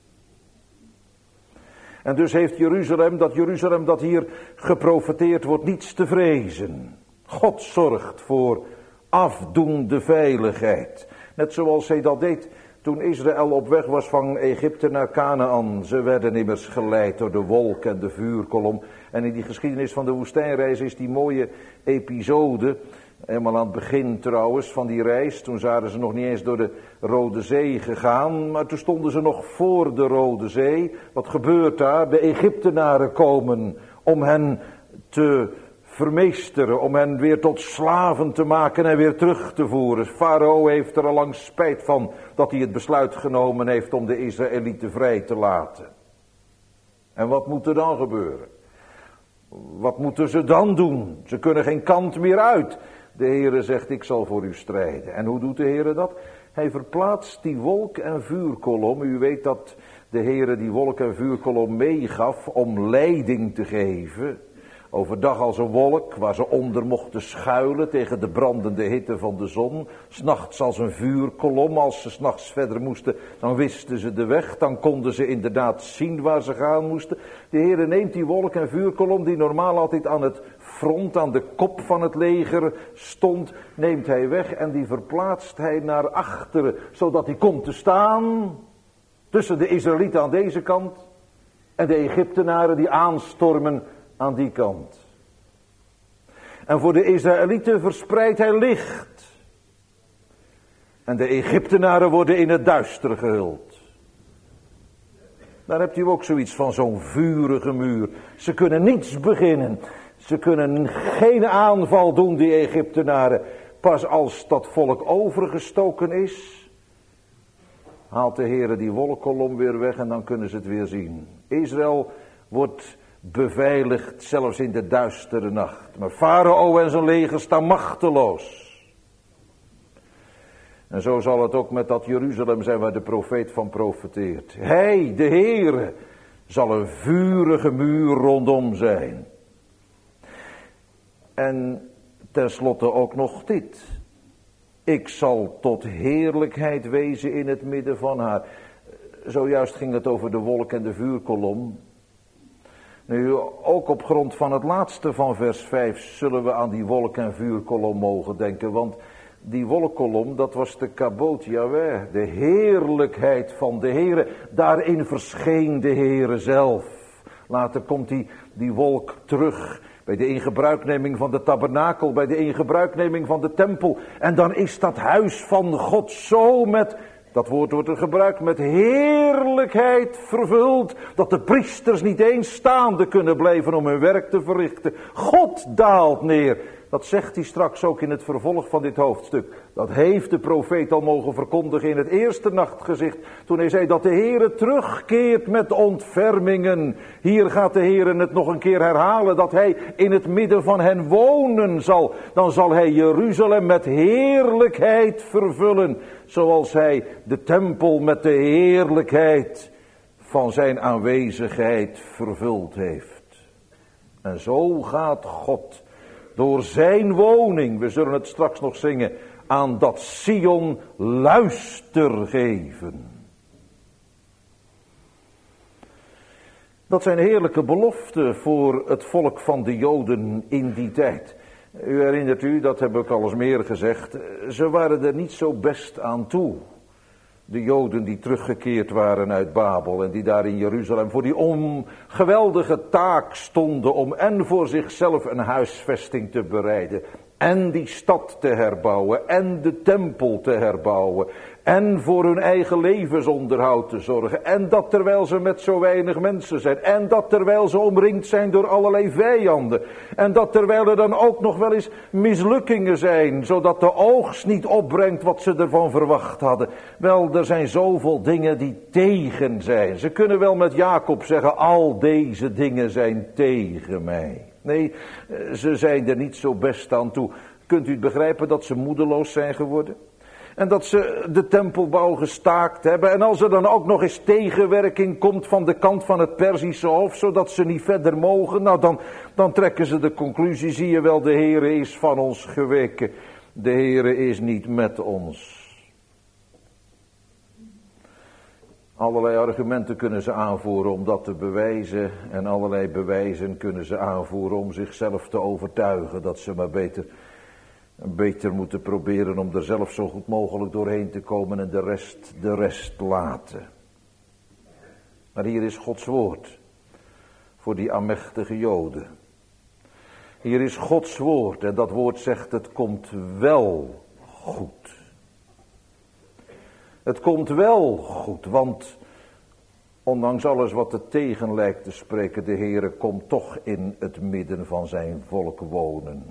En dus heeft Jeruzalem, dat Jeruzalem dat hier geprofeteerd wordt, niets te vrezen. God zorgt voor afdoende veiligheid. Net zoals hij dat deed toen Israël op weg was van Egypte naar Kanaan. Ze werden immers geleid door de wolk en de vuurkolom. En in die geschiedenis van de woestijnreis is die mooie episode, helemaal aan het begin trouwens van die reis. Toen waren ze nog niet eens door de Rode Zee gegaan, maar toen stonden ze nog voor de Rode Zee. Wat gebeurt daar? De Egyptenaren komen om hen te vermeesteren, om hen weer tot slaven te maken en weer terug te voeren. Farao heeft er al lang spijt van dat hij het besluit genomen heeft om de Israëlieten vrij te laten. En wat moet er dan gebeuren? Wat moeten ze dan doen? Ze kunnen geen kant meer uit. De Heere zegt, ik zal voor u strijden. En hoe doet de Heere dat? Hij verplaatst die wolk- en vuurkolom. U weet dat de Heere die wolk- en vuurkolom meegaf om leiding te geven. Overdag als een wolk waar ze onder mochten schuilen tegen de brandende hitte van de zon. 's Nachts als een vuurkolom. Als ze 's nachts verder moesten, dan wisten ze de weg. Dan konden ze inderdaad zien waar ze gaan moesten. De Heere neemt die wolk- en vuurkolom die normaal altijd aan het front, aan de kop van het leger stond, neemt hij weg en die verplaatst hij naar achteren. Zodat hij komt te staan tussen de Israëlieten aan deze kant en de Egyptenaren die aanstormen aan die kant. En voor de Israëlieten verspreidt hij licht. En de Egyptenaren worden in het duister gehuld. Daar hebt u ook zoiets van zo'n vurige muur. Ze kunnen niets beginnen. Ze kunnen geen aanval doen, die Egyptenaren. Pas als dat volk overgestoken is, haalt de Heere die wolkkolom weer weg en dan kunnen ze het weer zien. Israël wordt beveiligd, zelfs in de duistere nacht. Maar Farao en zijn leger staan machteloos. En zo zal het ook met dat Jeruzalem zijn waar de profeet van profeteert. Hij, de Heere, zal een vurige muur rondom zijn. En tenslotte ook nog dit. Ik zal tot heerlijkheid wezen in het midden van haar. Zojuist ging het over de wolk en de vuurkolom. Nu, ook op grond van het laatste van vers vijf zullen we aan die wolk en vuurkolom mogen denken. Want die wolkkolom, dat was de Kabot Yahweh, de heerlijkheid van de Heere. Daarin verscheen de Heere zelf. Later komt die, die wolk terug bij de ingebruikneming van de tabernakel, bij de ingebruikneming van de tempel. En dan is dat huis van God zo met, dat woord wordt er gebruikt, met heerlijkheid vervuld, dat de priesters niet eens staande kunnen blijven om hun werk te verrichten. God daalt neer. Dat zegt hij straks ook in het vervolg van dit hoofdstuk. Dat heeft de profeet al mogen verkondigen in het eerste nachtgezicht, toen hij zei dat de Heere terugkeert met ontfermingen. Hier gaat de Heere het nog een keer herhalen, dat hij in het midden van hen wonen zal. Dan zal hij Jeruzalem met heerlijkheid vervullen, zoals hij de tempel met de heerlijkheid van zijn aanwezigheid vervuld heeft. En zo gaat God door zijn woning, we zullen het straks nog zingen, aan dat Sion luister geven. Dat zijn heerlijke beloften voor het volk van de Joden in die tijd. U herinnert u, dat heb ik al eens meer gezegd, ze waren er niet zo best aan toe. De Joden die teruggekeerd waren uit Babel en die daar in Jeruzalem voor die ongeweldige taak stonden om en voor zichzelf een huisvesting te bereiden. En die stad te herbouwen en de tempel te herbouwen. En voor hun eigen levensonderhoud te zorgen. En dat terwijl ze met zo weinig mensen zijn. En dat terwijl ze omringd zijn door allerlei vijanden. En dat terwijl er dan ook nog wel eens mislukkingen zijn. Zodat de oogst niet opbrengt wat ze ervan verwacht hadden. Wel, er zijn zoveel dingen die tegen zijn. Ze kunnen wel met Jacob zeggen, al deze dingen zijn tegen mij. Nee, ze zijn er niet zo best aan toe. Kunt u het begrijpen dat ze moedeloos zijn geworden? En dat ze de tempelbouw gestaakt hebben. En als er dan ook nog eens tegenwerking komt van de kant van het Perzische Hof, zodat ze niet verder mogen, nou dan, dan trekken ze de conclusie, zie je wel, de Heere is van ons geweken. De Heere is niet met ons. Allerlei argumenten kunnen ze aanvoeren om dat te bewijzen. En allerlei bewijzen kunnen ze aanvoeren om zichzelf te overtuigen dat ze maar beter, beter moeten proberen om er zelf zo goed mogelijk doorheen te komen en de rest, de rest laten. Maar hier is Gods woord voor die amechtige Joden. Hier is Gods woord en dat woord zegt het komt wel goed. Het komt wel goed, want ondanks alles wat er tegen lijkt te spreken, de Heere komt toch in het midden van zijn volk wonen.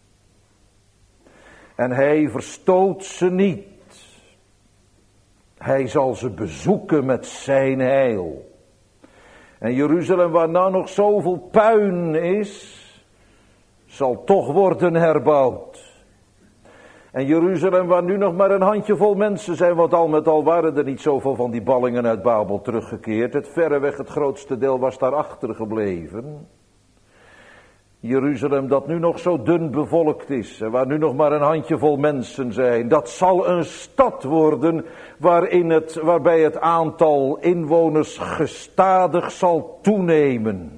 En hij verstoot ze niet. Hij zal ze bezoeken met zijn heil. En Jeruzalem, waar nou nog zoveel puin is, zal toch worden herbouwd. En Jeruzalem, waar nu nog maar een handjevol mensen zijn, want al met al waren er niet zoveel van die ballingen uit Babel teruggekeerd. Het verreweg het grootste deel was daar achtergebleven. Jeruzalem dat nu nog zo dun bevolkt is en waar nu nog maar een handjevol mensen zijn. Dat zal een stad worden waarin het, waarbij het aantal inwoners gestadig zal toenemen.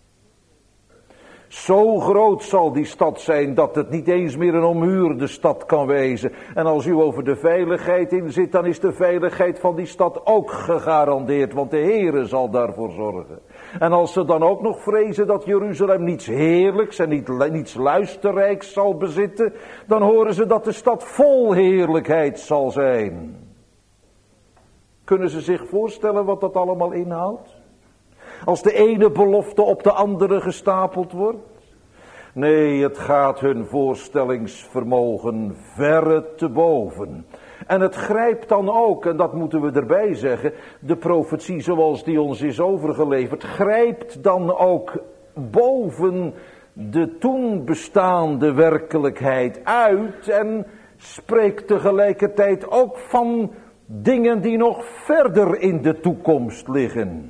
Zo groot zal die stad zijn dat het niet eens meer een ommuurde stad kan wezen. En als u over de veiligheid in zit, dan is de veiligheid van die stad ook gegarandeerd, want de Heere zal daarvoor zorgen. En als ze dan ook nog vrezen dat Jeruzalem niets heerlijks en niet, niets luisterrijks zal bezitten, dan horen ze dat de stad vol heerlijkheid zal zijn. Kunnen ze zich voorstellen wat dat allemaal inhoudt? Als de ene belofte op de andere gestapeld wordt? Nee, het gaat hun voorstellingsvermogen verre te boven. En het grijpt dan ook, en dat moeten we erbij zeggen, de profetie zoals die ons is overgeleverd, grijpt dan ook boven de toen bestaande werkelijkheid uit en spreekt tegelijkertijd ook van dingen die nog verder in de toekomst liggen.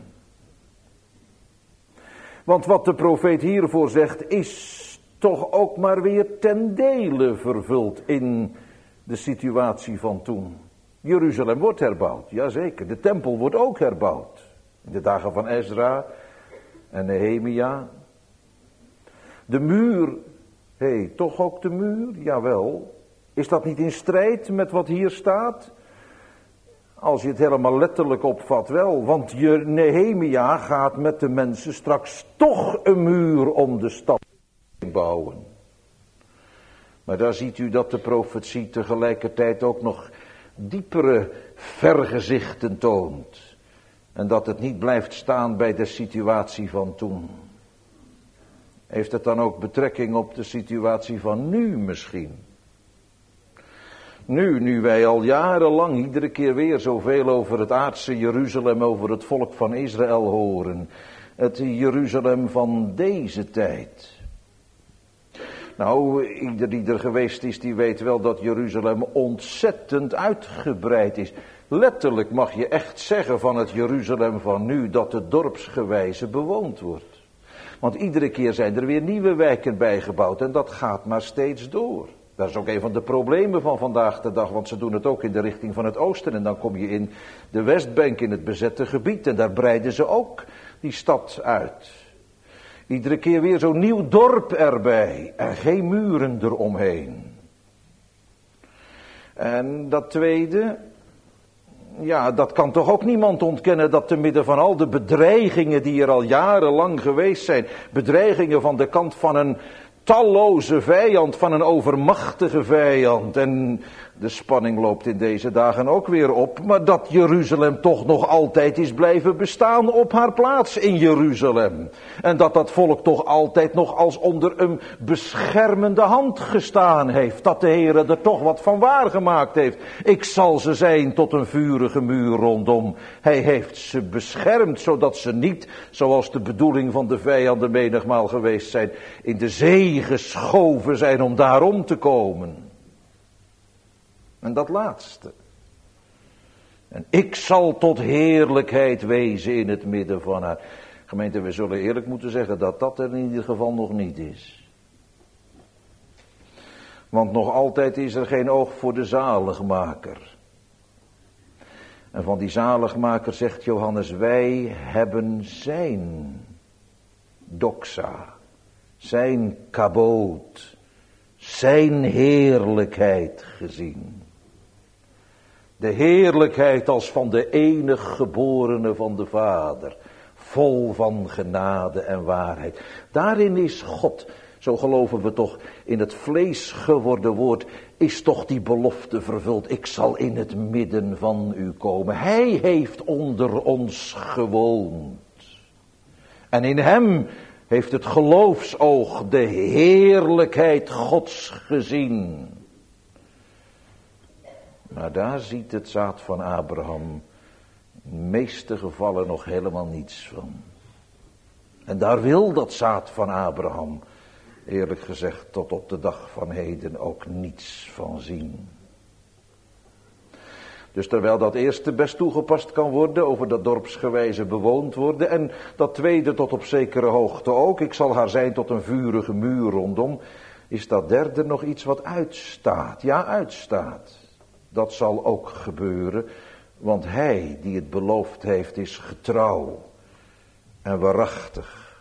Want wat de profeet hiervoor zegt is toch ook maar weer ten dele vervuld in de situatie van toen. Jeruzalem wordt herbouwd, jazeker. De tempel wordt ook herbouwd. In de dagen van Ezra en Nehemia. De muur, hé, hey, toch ook de muur? Jawel. Is dat niet in strijd met wat hier staat? Als je het helemaal letterlijk opvat wel, want je Nehemia gaat met de mensen straks toch een muur om de stad bouwen. Maar daar ziet u dat de profetie tegelijkertijd ook nog diepere vergezichten toont. En dat het niet blijft staan bij de situatie van toen. Heeft het dan ook betrekking op de situatie van nu misschien? Nu, nu wij al jarenlang iedere keer weer zoveel over het aardse Jeruzalem, over het volk van Israël horen. Het Jeruzalem van deze tijd. Nou, ieder die er geweest is, die weet wel dat Jeruzalem ontzettend uitgebreid is. Letterlijk mag je echt zeggen van het Jeruzalem van nu dat het dorpsgewijze bewoond wordt. Want iedere keer zijn er weer nieuwe wijken bijgebouwd en dat gaat maar steeds door. Dat is ook een van de problemen van vandaag de dag, want ze doen het ook in de richting van het oosten. En dan kom je in de Westbank, in het bezette gebied, en daar breiden ze ook die stad uit. Iedere keer weer zo'n nieuw dorp erbij en geen muren eromheen. En dat tweede, ja, dat kan toch ook niemand ontkennen, dat te midden van al de bedreigingen die er al jarenlang geweest zijn, bedreigingen van de kant van een talloze vijand, van een overmachtige vijand. En de spanning loopt in deze dagen ook weer op, maar dat Jeruzalem toch nog altijd is blijven bestaan op haar plaats in Jeruzalem. En dat dat volk toch altijd nog als onder een beschermende hand gestaan heeft. Dat de Heere er toch wat van waargemaakt heeft. Ik zal ze zijn tot een vurige muur rondom. Hij heeft ze beschermd, zodat ze niet, zoals de bedoeling van de vijanden menigmaal geweest zijn, in de zee geschoven zijn om daarom te komen. En dat laatste. En ik zal tot heerlijkheid wezen in het midden van haar. Gemeente, we zullen eerlijk moeten zeggen dat dat er in ieder geval nog niet is. Want nog altijd is er geen oog voor de zaligmaker. En van die zaligmaker zegt Johannes, wij hebben zijn doxa, zijn kaboot, zijn heerlijkheid gezien. De heerlijkheid als van de enige geborene van de Vader, vol van genade en waarheid. Daarin is God, zo geloven we toch, in het vlees geworden woord, is toch die belofte vervuld. Ik zal in het midden van u komen. Hij heeft onder ons gewoond. En in hem heeft het geloofsoog de heerlijkheid Gods gezien. Maar daar ziet het zaad van Abraham in de meeste gevallen nog helemaal niets van. En daar wil dat zaad van Abraham eerlijk gezegd tot op de dag van heden ook niets van zien. Dus terwijl dat eerste best toegepast kan worden, over dat dorpsgewijze bewoond worden, en dat tweede tot op zekere hoogte ook, ik zal haar zijn tot een vurige muur rondom, is dat derde nog iets wat uitstaat, ja uitstaat. Dat zal ook gebeuren, want hij die het beloofd heeft is getrouw en waarachtig.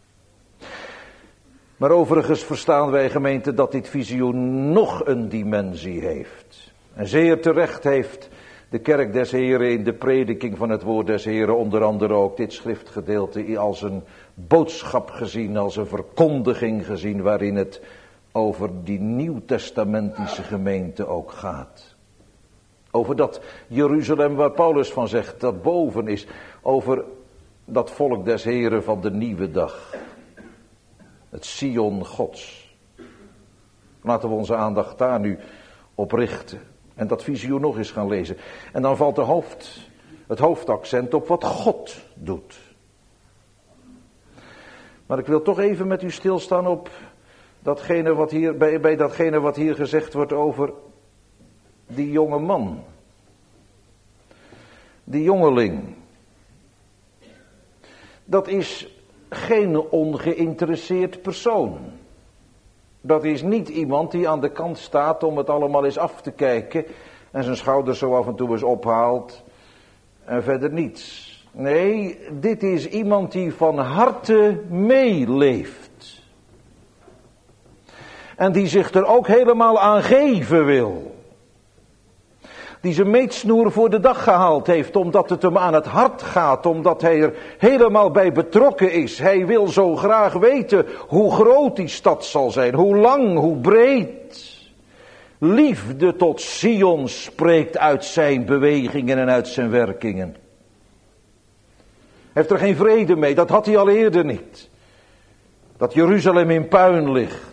Maar overigens verstaan wij, gemeente, dat dit visioen nog een dimensie heeft. En zeer terecht heeft de kerk des Heren in de prediking van het woord des Heren onder andere ook dit schriftgedeelte als een boodschap gezien, als een verkondiging gezien, waarin het over die nieuwtestamentische gemeente ook gaat. Over dat Jeruzalem waar Paulus van zegt, dat boven is, over dat volk des Heren van de nieuwe dag. Het Sion Gods. Laten we onze aandacht daar nu op richten. En dat visioen nog eens gaan lezen. En dan valt de hoofd, het hoofdaccent op wat God doet. Maar ik wil toch even met u stilstaan op datgene wat hier, bij, bij datgene wat hier gezegd wordt over die jonge man. Die jongeling. Dat is geen ongeïnteresseerd persoon. Dat is niet iemand die aan de kant staat om het allemaal eens af te kijken en zijn schouders zo af en toe eens ophaalt en verder niets. Nee, dit is iemand die van harte meeleeft. En die zich er ook helemaal aan geven wil. Die zijn meetsnoer voor de dag gehaald heeft, omdat het hem aan het hart gaat, omdat hij er helemaal bij betrokken is. Hij wil zo graag weten hoe groot die stad zal zijn, hoe lang, hoe breed. Liefde tot Sion spreekt uit zijn bewegingen en uit zijn werkingen. Hij heeft er geen vrede mee, dat had hij al eerder niet. Dat Jeruzalem in puin ligt.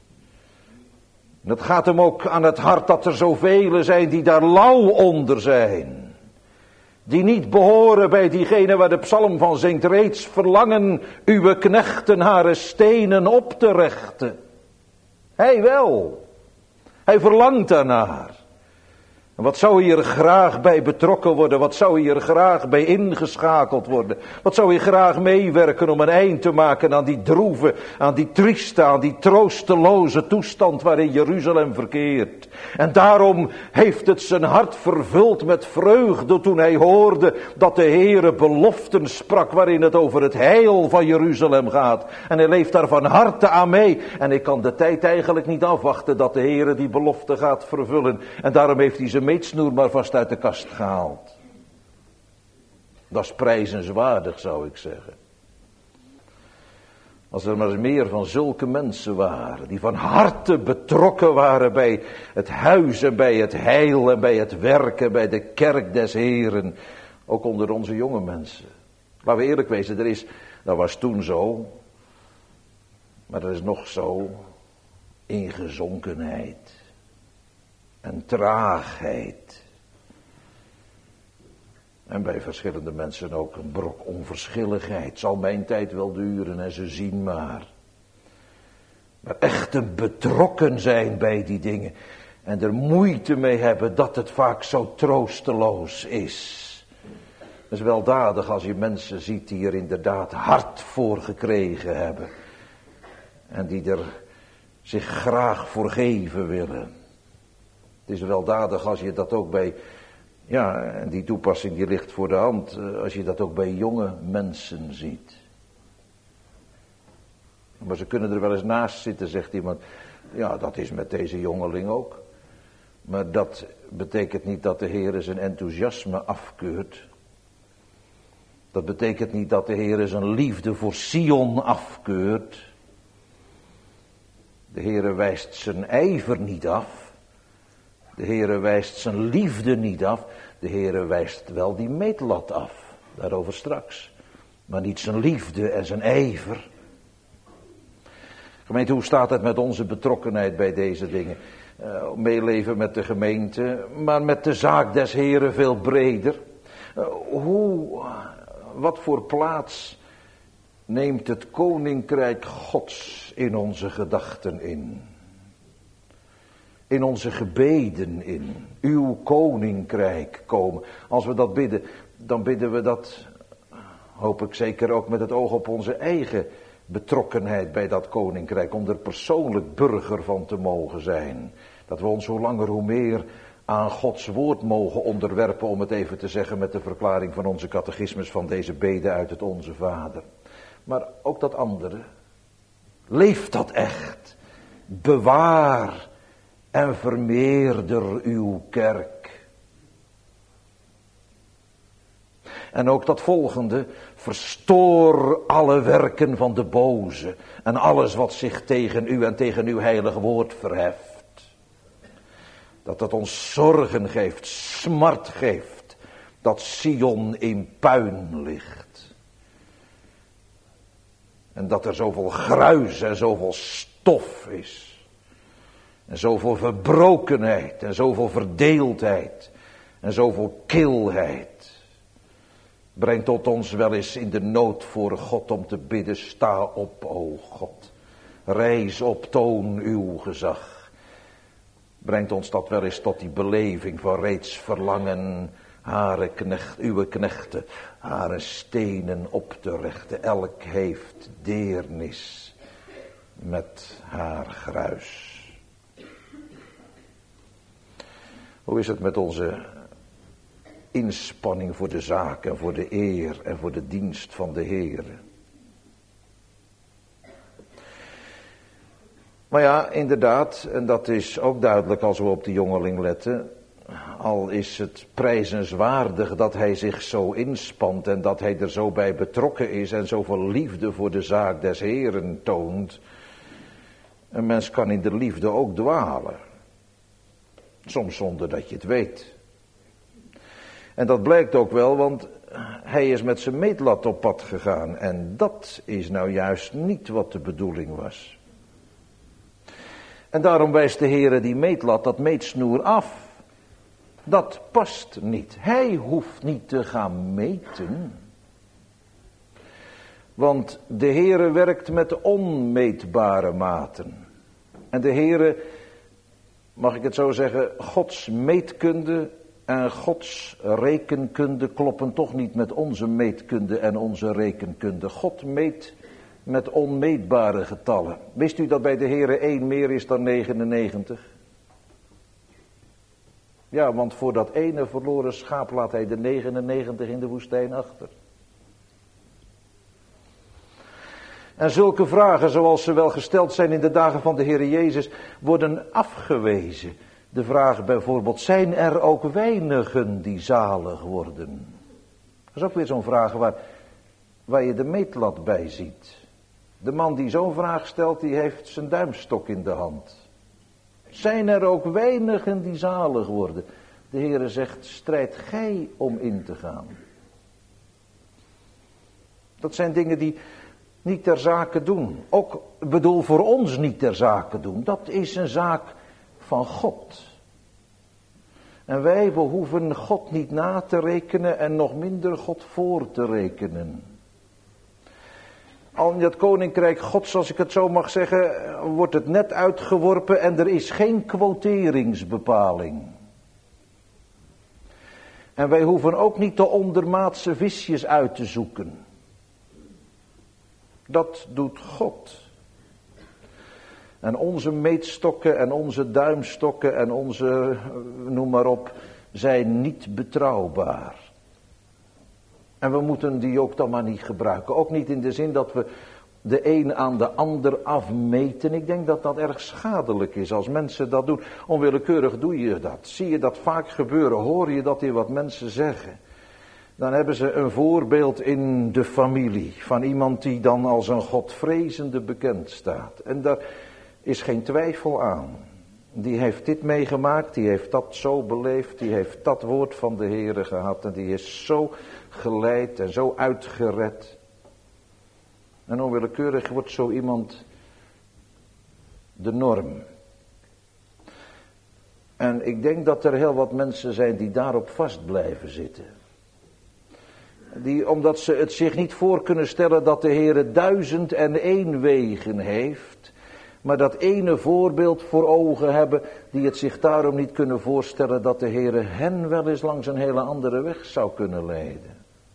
En het gaat hem ook aan het hart dat er zoveel zijn die daar lauw onder zijn. Die niet behoren bij diegene waar de psalm van zingt. Reeds verlangen uw knechten hare stenen op te rechten. Hij wel. Hij verlangt daarnaar. En wat zou hier graag bij betrokken worden? Wat zou hier graag bij ingeschakeld worden? Wat zou hier graag meewerken om een eind te maken aan die droeve, aan die trieste, aan die troosteloze toestand waarin Jeruzalem verkeert? En daarom heeft het zijn hart vervuld met vreugde toen hij hoorde dat de Heere beloften sprak waarin het over het heil van Jeruzalem gaat. En hij leeft daar van harte aan mee. En ik kan de tijd eigenlijk niet afwachten dat de Heere die belofte gaat vervullen. En daarom heeft hij zijn meetsnoer maar vast uit de kast gehaald. Dat is prijzenswaardig, zou ik zeggen. Als er maar eens meer van zulke mensen waren, die van harte betrokken waren bij het huis en bij het heil en bij het werken, bij de kerk des Heren, ook onder onze jonge mensen. Laten we eerlijk wezen, er is, dat was toen zo, maar er is nog zo, ingezonkenheid en traagheid. En bij verschillende mensen ook een brok onverschilligheid. Zal mijn tijd wel duren en ze zien maar. Maar echt een betrokken zijn bij die dingen. En er moeite mee hebben dat het vaak zo troosteloos is. Het is weldadig als je mensen ziet die er inderdaad hart voor gekregen hebben. En die er zich graag voor geven willen. Het is weldadig als je dat ook bij... Ja, en die toepassing die ligt voor de hand, als je dat ook bij jonge mensen ziet. Maar ze kunnen er wel eens naast zitten, zegt iemand. Ja, dat is met deze jongeling ook. Maar dat betekent niet dat de Heer zijn enthousiasme afkeurt. Dat betekent niet dat de Heer zijn liefde voor Sion afkeurt. De Heer wijst zijn ijver niet af. De Heere wijst zijn liefde niet af. De Heere wijst wel die meetlat af. Daarover straks. Maar niet zijn liefde en zijn ijver. Gemeente, hoe staat het met onze betrokkenheid bij deze dingen? Uh, meeleven met de gemeente, maar met de zaak des Heeren veel breder. Uh, hoe, wat voor plaats neemt het koninkrijk Gods in onze gedachten in. In onze gebeden in. Uw koninkrijk komen. Als we dat bidden, dan bidden we dat, hoop ik zeker ook met het oog op onze eigen betrokkenheid bij dat koninkrijk. Om er persoonlijk burger van te mogen zijn. Dat we ons hoe langer hoe meer aan Gods woord mogen onderwerpen. Om het even te zeggen met de verklaring van onze catechismus van deze bede uit het Onze Vader. Maar ook dat andere. Leef dat echt. Bewaar en vermeerder uw kerk. En ook dat volgende. Verstoor alle werken van de boze. En alles wat zich tegen u en tegen uw heilige woord verheft. Dat het ons zorgen geeft, smart geeft. Dat Sion in puin ligt. En dat er zoveel gruis en zoveel stof is. En zoveel verbrokenheid en zoveel verdeeldheid. En zoveel kilheid. Brengt tot ons wel eens in de nood voor God om te bidden. Sta op, o God. Rijs op, toon uw gezag. Brengt ons dat wel eens tot die beleving van reeds verlangen. Hare knecht, uw knechten, hare stenen op te rechten. Elk heeft deernis met haar gruis. Hoe is het met onze inspanning voor de zaak en voor de eer en voor de dienst van de Heer? Maar ja, inderdaad, en dat is ook duidelijk als we op de jongeling letten. Al is het prijzenswaardig dat hij zich zo inspant en dat hij er zo bij betrokken is en zoveel liefde voor de zaak des Heeren toont. Een mens kan in de liefde ook dwalen. Soms zonder dat je het weet. En dat blijkt ook wel, want hij is met zijn meetlat op pad gegaan. En dat is nou juist niet wat de bedoeling was. En daarom wijst de Heere die meetlat, dat meetsnoer af. Dat past niet. Hij hoeft niet te gaan meten. Want de Heere werkt met onmeetbare maten. En de Heere, mag ik het zo zeggen, Gods meetkunde en Gods rekenkunde kloppen toch niet met onze meetkunde en onze rekenkunde. God meet met onmeetbare getallen. Wist u dat bij de Heere één meer is dan negenennegentig? Ja, want voor dat ene verloren schaap laat hij de negenennegentig in de woestijn achter. En zulke vragen, zoals ze wel gesteld zijn in de dagen van de Heere Jezus, worden afgewezen. De vraag bijvoorbeeld, zijn er ook weinigen die zalig worden? Dat is ook weer zo'n vraag waar, waar je de meetlat bij ziet. De man die zo'n vraag stelt, die heeft zijn duimstok in de hand. Zijn er ook weinigen die zalig worden? De Heere zegt, strijd gij om in te gaan. Dat zijn dingen die niet ter zake doen. Ook, bedoel, voor ons niet ter zake doen. Dat is een zaak van God. En wij behoeven God niet na te rekenen en nog minder God voor te rekenen. Al in het koninkrijk Gods, als ik het zo mag zeggen, wordt het net uitgeworpen en er is geen quoteringsbepaling. En wij hoeven ook niet de ondermaatse visjes uit te zoeken. Dat doet God. En onze meetstokken en onze duimstokken en onze, noem maar op, zijn niet betrouwbaar. En we moeten die ook dan maar niet gebruiken. Ook niet in de zin dat we de een aan de ander afmeten. Ik denk dat dat erg schadelijk is als mensen dat doen. Onwillekeurig doe je dat. Zie je dat vaak gebeuren, hoor je dat in wat mensen zeggen. Dan hebben ze een voorbeeld in de familie van iemand die dan als een godvrezende bekend staat. En daar is geen twijfel aan. Die heeft dit meegemaakt, die heeft dat zo beleefd, die heeft dat woord van de Heere gehad en die is zo geleid en zo uitgered. En onwillekeurig wordt zo iemand de norm. En ik denk dat er heel wat mensen zijn die daarop vast blijven zitten. Die, omdat ze het zich niet voor kunnen stellen dat de Heere duizend en één wegen heeft. Maar dat ene voorbeeld voor ogen hebben, die het zich daarom niet kunnen voorstellen dat de Heere hen wel eens langs een hele andere weg zou kunnen leiden.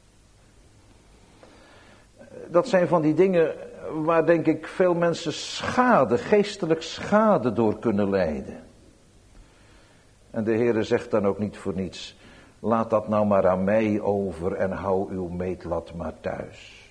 Dat zijn van die dingen waar denk ik veel mensen schade, geestelijk schade door kunnen lijden. En de Heere zegt dan ook niet voor niets, laat dat nou maar aan mij over en hou uw meetlat maar thuis.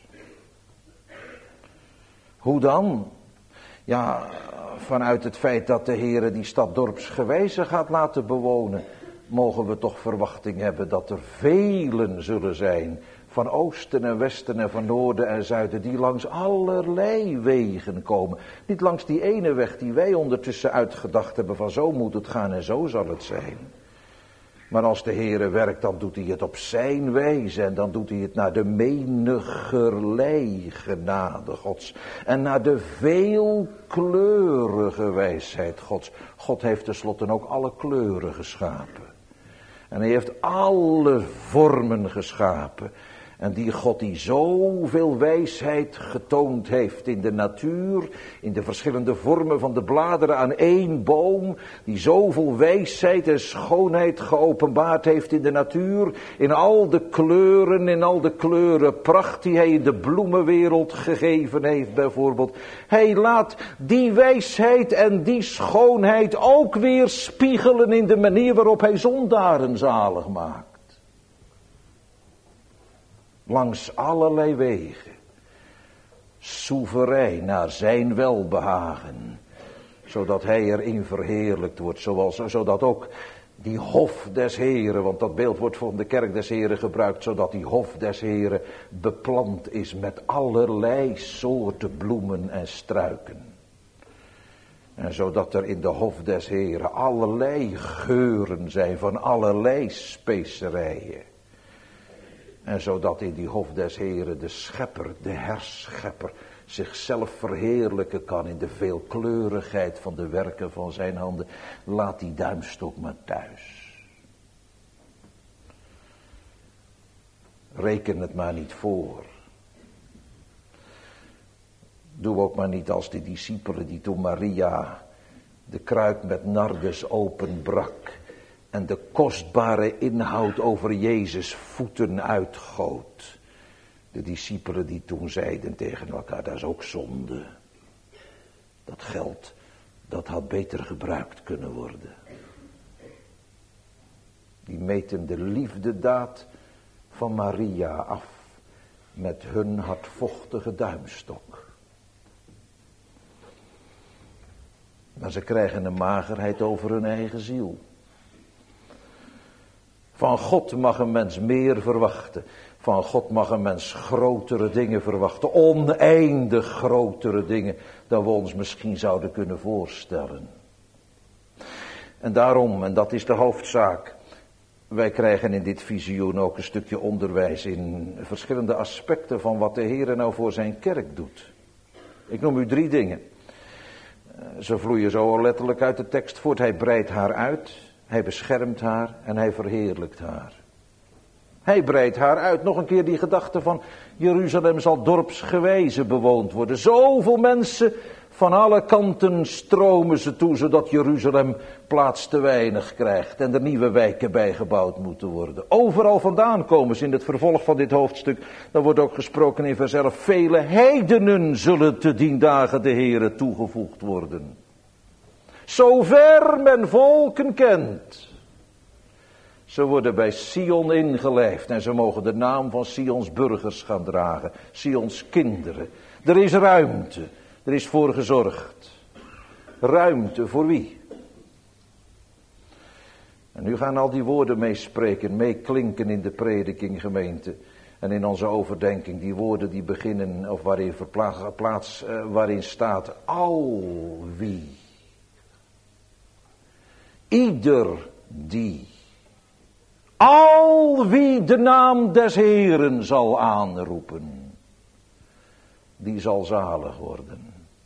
Hoe dan? Ja, vanuit het feit dat de Heere die stad dorpsgewijze gaat laten bewonen, mogen we toch verwachting hebben dat er velen zullen zijn, van oosten en westen en van noorden en zuiden, die langs allerlei wegen komen. Niet langs die ene weg die wij ondertussen uitgedacht hebben van zo moet het gaan en zo zal het zijn. Maar als de Heere werkt, dan doet hij het op zijn wijze en dan doet hij het naar de menigerlei genade Gods. En naar de veelkleurige wijsheid Gods. God heeft tenslotte ook alle kleuren geschapen. En hij heeft alle vormen geschapen. En die God die zoveel wijsheid getoond heeft in de natuur, in de verschillende vormen van de bladeren aan één boom, die zoveel wijsheid en schoonheid geopenbaard heeft in de natuur, in al de kleuren, in al de kleuren pracht die hij in de bloemenwereld gegeven heeft bijvoorbeeld. Hij laat die wijsheid en die schoonheid ook weer spiegelen in de manier waarop hij zondaren zalig maakt. Langs allerlei wegen, soeverein naar zijn welbehagen, zodat hij erin verheerlijkt wordt, zoals, zodat ook die hof des Heren, want dat beeld wordt voor de kerk des Heren gebruikt, zodat die hof des Heren beplant is met allerlei soorten bloemen en struiken. En zodat er in de hof des Heren allerlei geuren zijn van allerlei specerijen. En zodat in die hof des Heren de schepper, de herschepper, zichzelf verheerlijken kan in de veelkleurigheid van de werken van zijn handen. Laat die duimstok maar thuis. Reken het maar niet voor. Doe ook maar niet als de discipelen die toen Maria de kruik met nardus openbrak en de kostbare inhoud over Jezus voeten uitgoot. De discipelen die toen zeiden tegen elkaar, dat is ook zonde. Dat geld, dat had beter gebruikt kunnen worden. Die meten de liefdedaad van Maria af met hun hardvochtige duimstok. Maar ze krijgen een magerheid over hun eigen ziel. Van God mag een mens meer verwachten. Van God mag een mens grotere dingen verwachten. Oneindig grotere dingen dan we ons misschien zouden kunnen voorstellen. En daarom, en dat is de hoofdzaak. Wij krijgen in dit visioen ook een stukje onderwijs in verschillende aspecten van wat de Heer nou voor zijn kerk doet. Ik noem u drie dingen. Ze vloeien zo letterlijk uit de tekst voort. Hij breidt haar uit. Hij beschermt haar en hij verheerlijkt haar. Hij breidt haar uit. Nog een keer die gedachte van Jeruzalem zal dorpsgewijze bewoond worden. Zoveel mensen van alle kanten stromen ze toe, zodat Jeruzalem plaats te weinig krijgt en er nieuwe wijken bijgebouwd moeten worden. Overal vandaan komen ze in het vervolg van dit hoofdstuk. Dan wordt ook gesproken in vers elf. Vele heidenen zullen te dien dagen de Heere toegevoegd worden. Zover men volken kent. Ze worden bij Sion ingelijfd en ze mogen de naam van Sions burgers gaan dragen. Sions kinderen. Er is ruimte. Er is voor gezorgd. Ruimte voor wie? En nu gaan al die woorden meespreken, meeklinken in de prediking gemeente. En in onze overdenking, die woorden die beginnen, of waarin, verplaats, plaats, uh, waarin staat, al wie. Ieder die. Al wie de naam des Heeren zal aanroepen. Die zal zalig worden.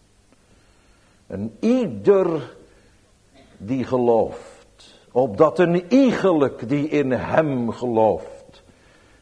En ieder die gelooft, opdat een iegelijk die in hem gelooft,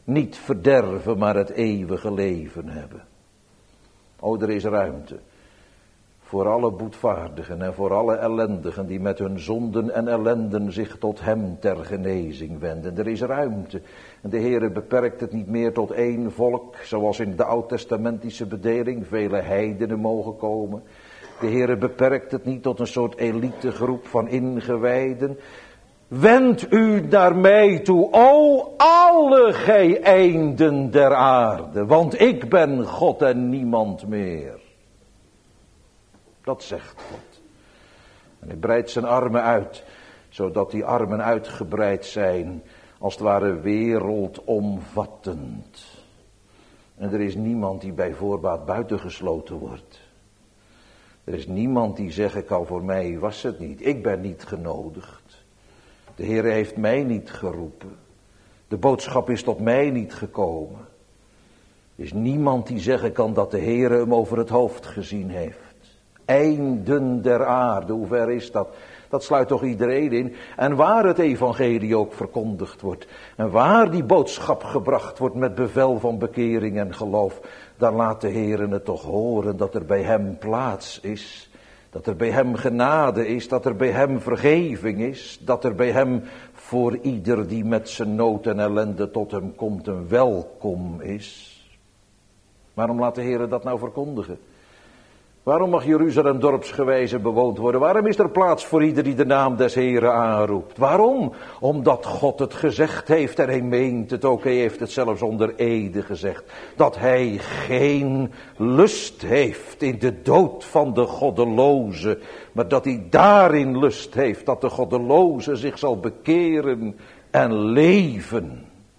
niet verderven, maar het eeuwige leven hebben. O, er is ruimte voor alle boetvaardigen en voor alle ellendigen die met hun zonden en ellenden zich tot hem ter genezing wenden. Er is ruimte en de Heere beperkt het niet meer tot één volk, zoals in de oud-testamentische bedeling vele heidenen mogen komen. De Heere beperkt het niet tot een soort elitegroep van ingewijden. Wend u naar mij toe, o alle gij einden der aarde, want ik ben God en niemand meer. Dat zegt God. En hij breidt zijn armen uit, zodat die armen uitgebreid zijn, als het ware wereldomvattend. En er is niemand die bij voorbaat buitengesloten wordt. Er is niemand die zeggen kan, voor mij was het niet, ik ben niet genodigd. De Heer heeft mij niet geroepen. De boodschap is tot mij niet gekomen. Er is niemand die zeggen kan dat de Heer hem over het hoofd gezien heeft. Einden der aarde, hoe ver is dat? Dat sluit toch iedereen in. En waar het evangelie ook verkondigd wordt. En waar die boodschap gebracht wordt met bevel van bekering en geloof. Dan laat de Heer het toch horen dat er bij hem plaats is. Dat er bij hem genade is, dat er bij hem vergeving is. Dat er bij hem voor ieder die met zijn nood en ellende tot hem komt een welkom is. Waarom laat de Heer dat nou verkondigen? Waarom mag Jeruzalem dorpsgewijze bewoond worden? Waarom is er plaats voor ieder die de naam des Heren aanroept? Waarom? Omdat God het gezegd heeft en hij meent het ook. Hij heeft het zelfs onder ede gezegd. Dat hij geen lust heeft in de dood van de goddeloze. Maar dat hij daarin lust heeft dat de goddeloze zich zal bekeren en leven.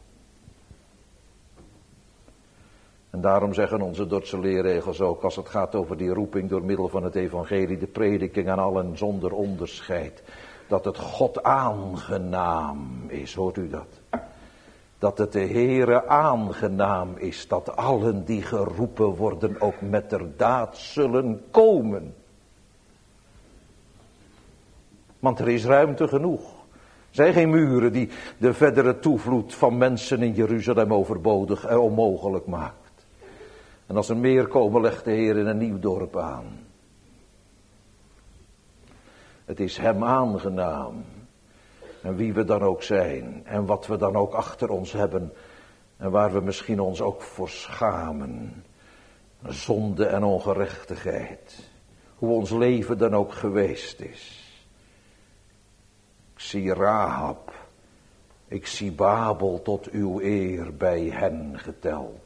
En daarom zeggen onze Dordtse leerregels ook, als het gaat over die roeping door middel van het evangelie, de prediking aan allen zonder onderscheid, dat het God aangenaam is, hoort u dat? Dat het de Heere aangenaam is, dat allen die geroepen worden ook met der daad zullen komen. Want er is ruimte genoeg. Er zijn geen muren die de verdere toevloed van mensen in Jeruzalem overbodig en onmogelijk maakt. En als er meer komen, legt de Heer in een nieuw dorp aan. Het is hem aangenaam. En wie we dan ook zijn. En wat we dan ook achter ons hebben. En waar we misschien ons ook voor schamen. Zonde en ongerechtigheid. Hoe ons leven dan ook geweest is. Ik zie Rahab. Ik zie Babel tot uw eer bij hen geteld.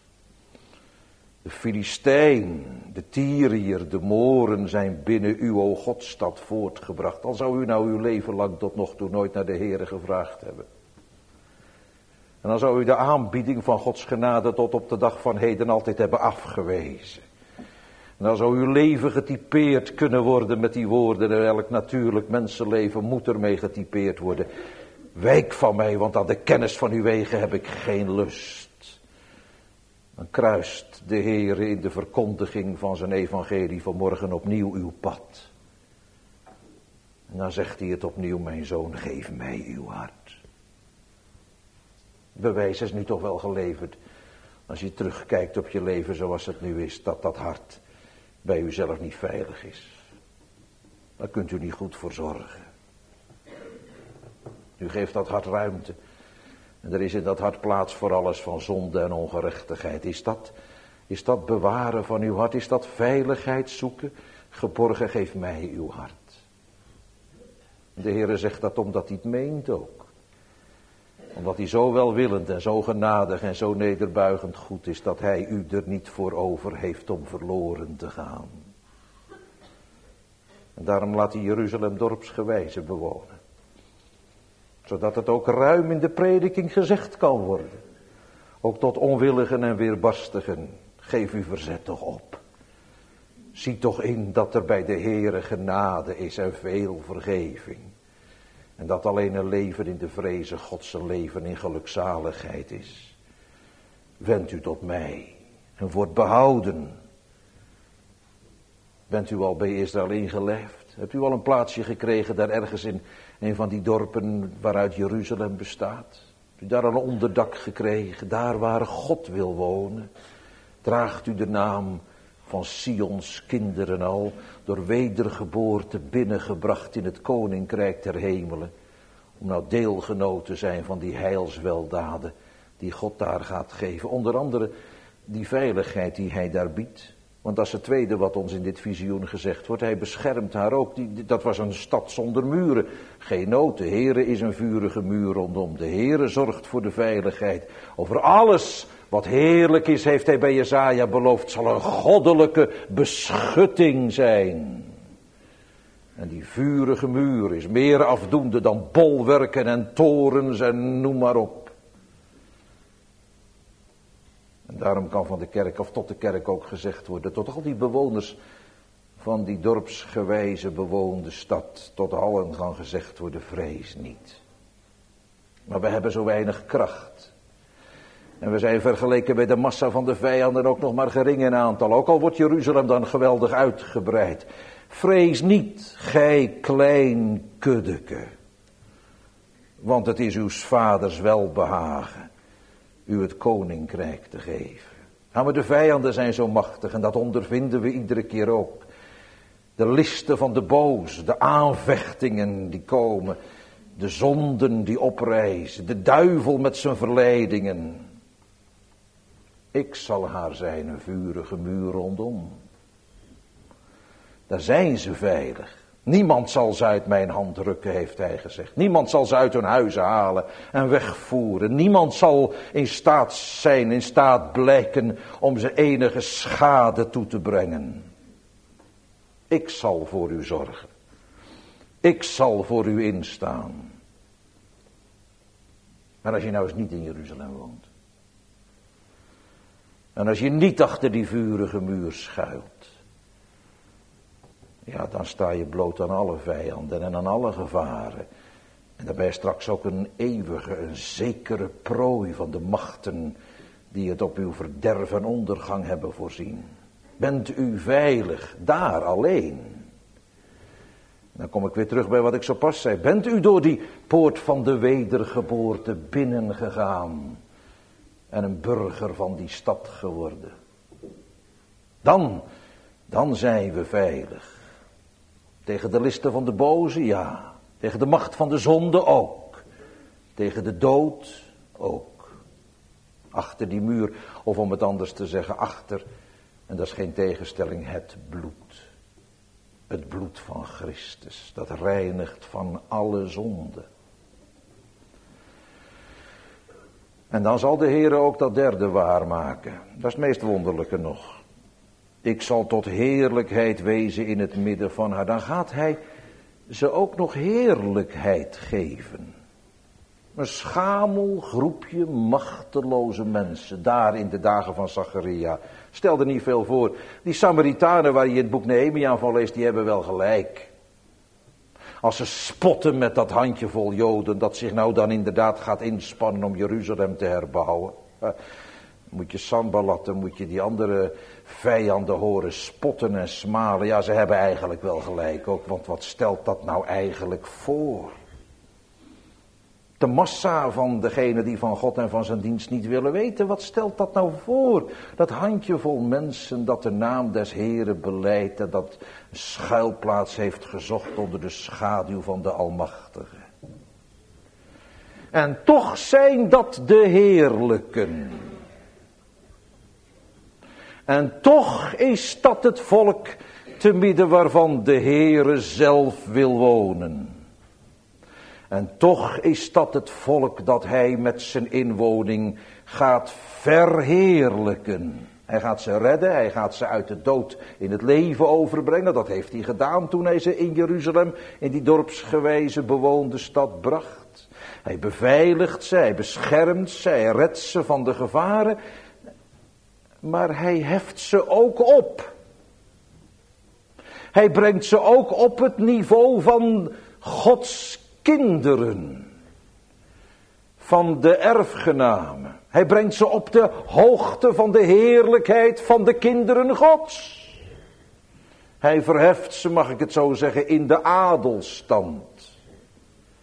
De Filistijn, de Tyriër, de Moren zijn binnen uw o Godstad voortgebracht. Al zou u nou uw leven lang tot nog toe nooit naar de Heere gevraagd hebben. En dan zou u de aanbieding van Gods genade tot op de dag van heden altijd hebben afgewezen. En dan zou uw leven getypeerd kunnen worden met die woorden. En elk natuurlijk mensenleven moet ermee getypeerd worden. Wijk van mij, want aan de kennis van uw wegen heb ik geen lust. Dan kruist de Heere in de verkondiging van zijn evangelie vanmorgen opnieuw uw pad. En dan zegt hij het opnieuw, mijn zoon, geef mij uw hart. Bewijs is nu toch wel geleverd, als je terugkijkt op je leven zoals het nu is, dat dat hart bij uzelf niet veilig is. Daar kunt u niet goed voor zorgen. U geeft dat hart ruimte. En er is in dat hart plaats voor alles van zonde en ongerechtigheid. Is dat, is dat bewaren van uw hart? Is dat veiligheid zoeken? Geborgen, geef mij uw hart. De Heere zegt dat omdat hij het meent ook. Omdat hij zo welwillend en zo genadig en zo nederbuigend goed is, dat hij u er niet voor over heeft om verloren te gaan. En daarom laat hij Jeruzalem dorpsgewijze bewonen. Zodat het ook ruim in de prediking gezegd kan worden. Ook tot onwilligen en weerbarstigen, geef uw verzet toch op. Zie toch in dat er bij de Heere genade is en veel vergeving. En dat alleen een leven in de vreze Gods een leven in gelukzaligheid is. Wend u tot mij en wordt behouden. Bent u al bij Israël ingelijfd? Hebt u al een plaatsje gekregen daar ergens in een van die dorpen waaruit Jeruzalem bestaat? u daar een onderdak gekregen, daar waar God wil wonen. Draagt u de naam van Sions kinderen al, door wedergeboorte binnengebracht in het koninkrijk der hemelen. Om nou deelgenoot te zijn van die heilsweldaden die God daar gaat geven. Onder andere die veiligheid die hij daar biedt. Want dat is het tweede wat ons in dit visioen gezegd wordt. Hij beschermt haar ook. Die, dat was een stad zonder muren. Geen nood. De Heere is een vurige muur rondom. De Heere zorgt voor de veiligheid. Over alles wat heerlijk is, heeft hij bij Jesaja beloofd, zal een goddelijke beschutting zijn. En die vurige muur is meer afdoende dan bolwerken en torens en noem maar op. En daarom kan van de kerk, of tot de kerk ook gezegd worden, tot al die bewoners van die dorpsgewijze bewoonde stad, tot allen kan gezegd worden, vrees niet. Maar we hebben zo weinig kracht. En we zijn vergeleken bij de massa van de vijanden ook nog maar gering in aantal, ook al wordt Jeruzalem dan geweldig uitgebreid. Vrees niet, gij klein kuddeke, want het is uw vaders welbehagen u het koninkrijk te geven. Nou, maar de vijanden zijn zo machtig en dat ondervinden we iedere keer ook. De listen van de boze, de aanvechtingen die komen, de zonden die oprijzen, de duivel met zijn verleidingen. Ik zal haar zijn een vurige muur rondom. Daar zijn ze veilig. Niemand zal ze uit mijn hand rukken, heeft hij gezegd. Niemand zal ze uit hun huizen halen en wegvoeren. Niemand zal in staat zijn, in staat blijken om ze enige schade toe te brengen. Ik zal voor u zorgen. Ik zal voor u instaan. Maar als je nou eens niet in Jeruzalem woont. En als je niet achter die vurige muur schuilt. Ja, dan sta je bloot aan alle vijanden en aan alle gevaren. En dan ben je straks ook een eeuwige, een zekere prooi van de machten die het op uw verderf en ondergang hebben voorzien. Bent u veilig, daar alleen? Dan kom ik weer terug bij wat ik zo pas zei. Bent u door die poort van de wedergeboorte binnengegaan en een burger van die stad geworden? Dan, dan zijn we veilig. Tegen de listen van de boze, ja. Tegen de macht van de zonde ook. Tegen de dood ook. Achter die muur, of om het anders te zeggen, achter, en dat is geen tegenstelling, het bloed. Het bloed van Christus, dat reinigt van alle zonde. En dan zal de Heer ook dat derde waarmaken. Dat is het meest wonderlijke nog. Ik zal tot heerlijkheid wezen in het midden van haar. Dan gaat hij ze ook nog heerlijkheid geven. Een schamel groepje machteloze mensen. Daar in de dagen van Zacharia. Stel er niet veel voor. Die Samaritanen waar je in het boek Nehemia van leest. Die hebben wel gelijk. Als ze spotten met dat handjevol Joden. Dat zich nou dan inderdaad gaat inspannen om Jeruzalem te herbouwen. Moet je Sanballat, dan moet je die andere vijanden horen spotten en smalen. Ja, ze hebben eigenlijk wel gelijk ook, want wat stelt dat nou eigenlijk voor? De massa van degenen die van God en van zijn dienst niet willen weten, wat stelt dat nou voor? Dat handjevol mensen dat de naam des Heren belijdt en dat een schuilplaats heeft gezocht onder de schaduw van de Almachtige. En toch zijn dat de heerlijken. En toch is dat het volk te midden waarvan de Heere zelf wil wonen. En toch is dat het volk dat hij met zijn inwoning gaat verheerlijken. Hij gaat ze redden, hij gaat ze uit de dood in het leven overbrengen. Dat heeft hij gedaan toen hij ze in Jeruzalem, in die dorpsgewijze bewoonde stad bracht. Hij beveiligt ze, hij beschermt ze, hij redt ze van de gevaren. Maar hij heft ze ook op. Hij brengt ze ook op het niveau van Gods kinderen. Van de erfgenamen. Hij brengt ze op de hoogte van de heerlijkheid van de kinderen Gods. Hij verheft ze, mag ik het zo zeggen, in de adelstand.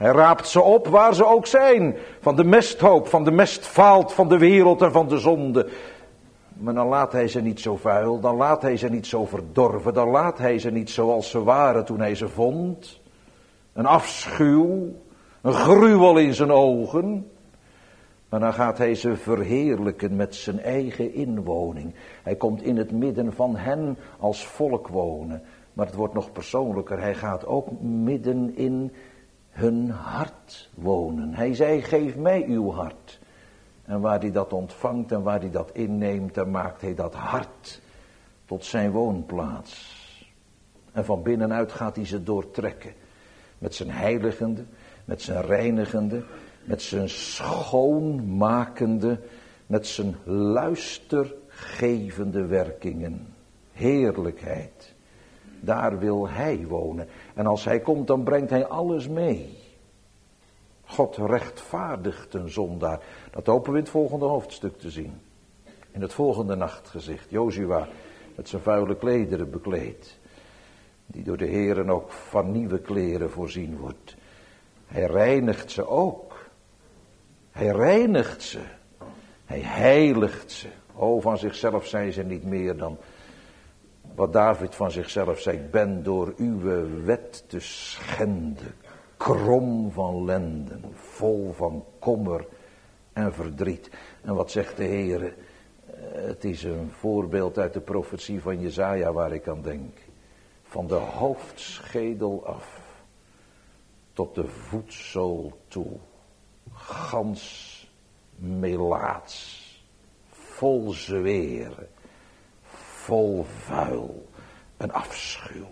Hij raapt ze op waar ze ook zijn. Van de mesthoop, van de mestvaalt, van de wereld en van de zonde. Maar dan laat hij ze niet zo vuil, dan laat hij ze niet zo verdorven, dan laat hij ze niet zoals ze waren toen hij ze vond. Een afschuw, een gruwel in zijn ogen. Maar dan gaat hij ze verheerlijken met zijn eigen inwoning. Hij komt in het midden van hen als volk wonen. Maar het wordt nog persoonlijker, hij gaat ook midden in hun hart wonen. Hij zei, geef mij uw hart. En waar hij dat ontvangt en waar hij dat inneemt, dan maakt hij dat hart tot zijn woonplaats. En van binnenuit gaat hij ze doortrekken. Met zijn heiligende, met zijn reinigende, met zijn schoonmakende, met zijn luistergevende werkingen. Heerlijkheid. Daar wil hij wonen. En als hij komt, dan brengt hij alles mee. God rechtvaardigt een zondaar. Dat hopen we in het volgende hoofdstuk te zien. In het volgende nachtgezicht. Jozua met zijn vuile klederen bekleed. Die door de Heeren ook van nieuwe kleren voorzien wordt. Hij reinigt ze ook. Hij reinigt ze. Hij heiligt ze. O, van zichzelf zijn ze niet meer dan wat David van zichzelf zei. Ik ben door uw wet te schenden. Krom van lenden. Vol van kommer en verdriet. En wat zegt de Heere? Het is een voorbeeld uit de profetie van Jesaja waar ik aan denk. Van de hoofdschedel af tot de voetzool toe. Gans melaats. Vol zweren. Vol vuil. Een afschuw.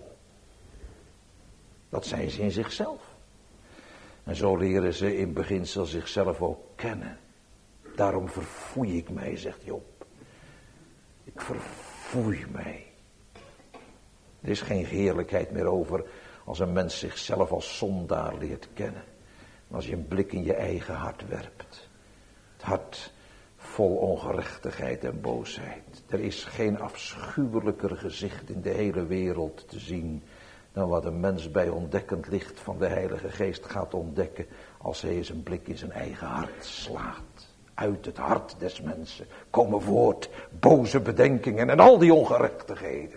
Dat zijn ze in zichzelf. En zo leren ze in beginsel zichzelf ook kennen. Daarom verfoei ik mij, zegt Job. Ik verfoei mij. Er is geen heerlijkheid meer over als een mens zichzelf als zondaar leert kennen. En als je een blik in je eigen hart werpt. Het hart vol ongerechtigheid en boosheid. Er is geen afschuwelijker gezicht in de hele wereld te zien dan wat een mens bij ontdekkend licht van de Heilige Geest gaat ontdekken als hij eens een blik in zijn eigen hart slaat. Uit het hart des mensen komen voort boze bedenkingen en al die ongerechtigheden.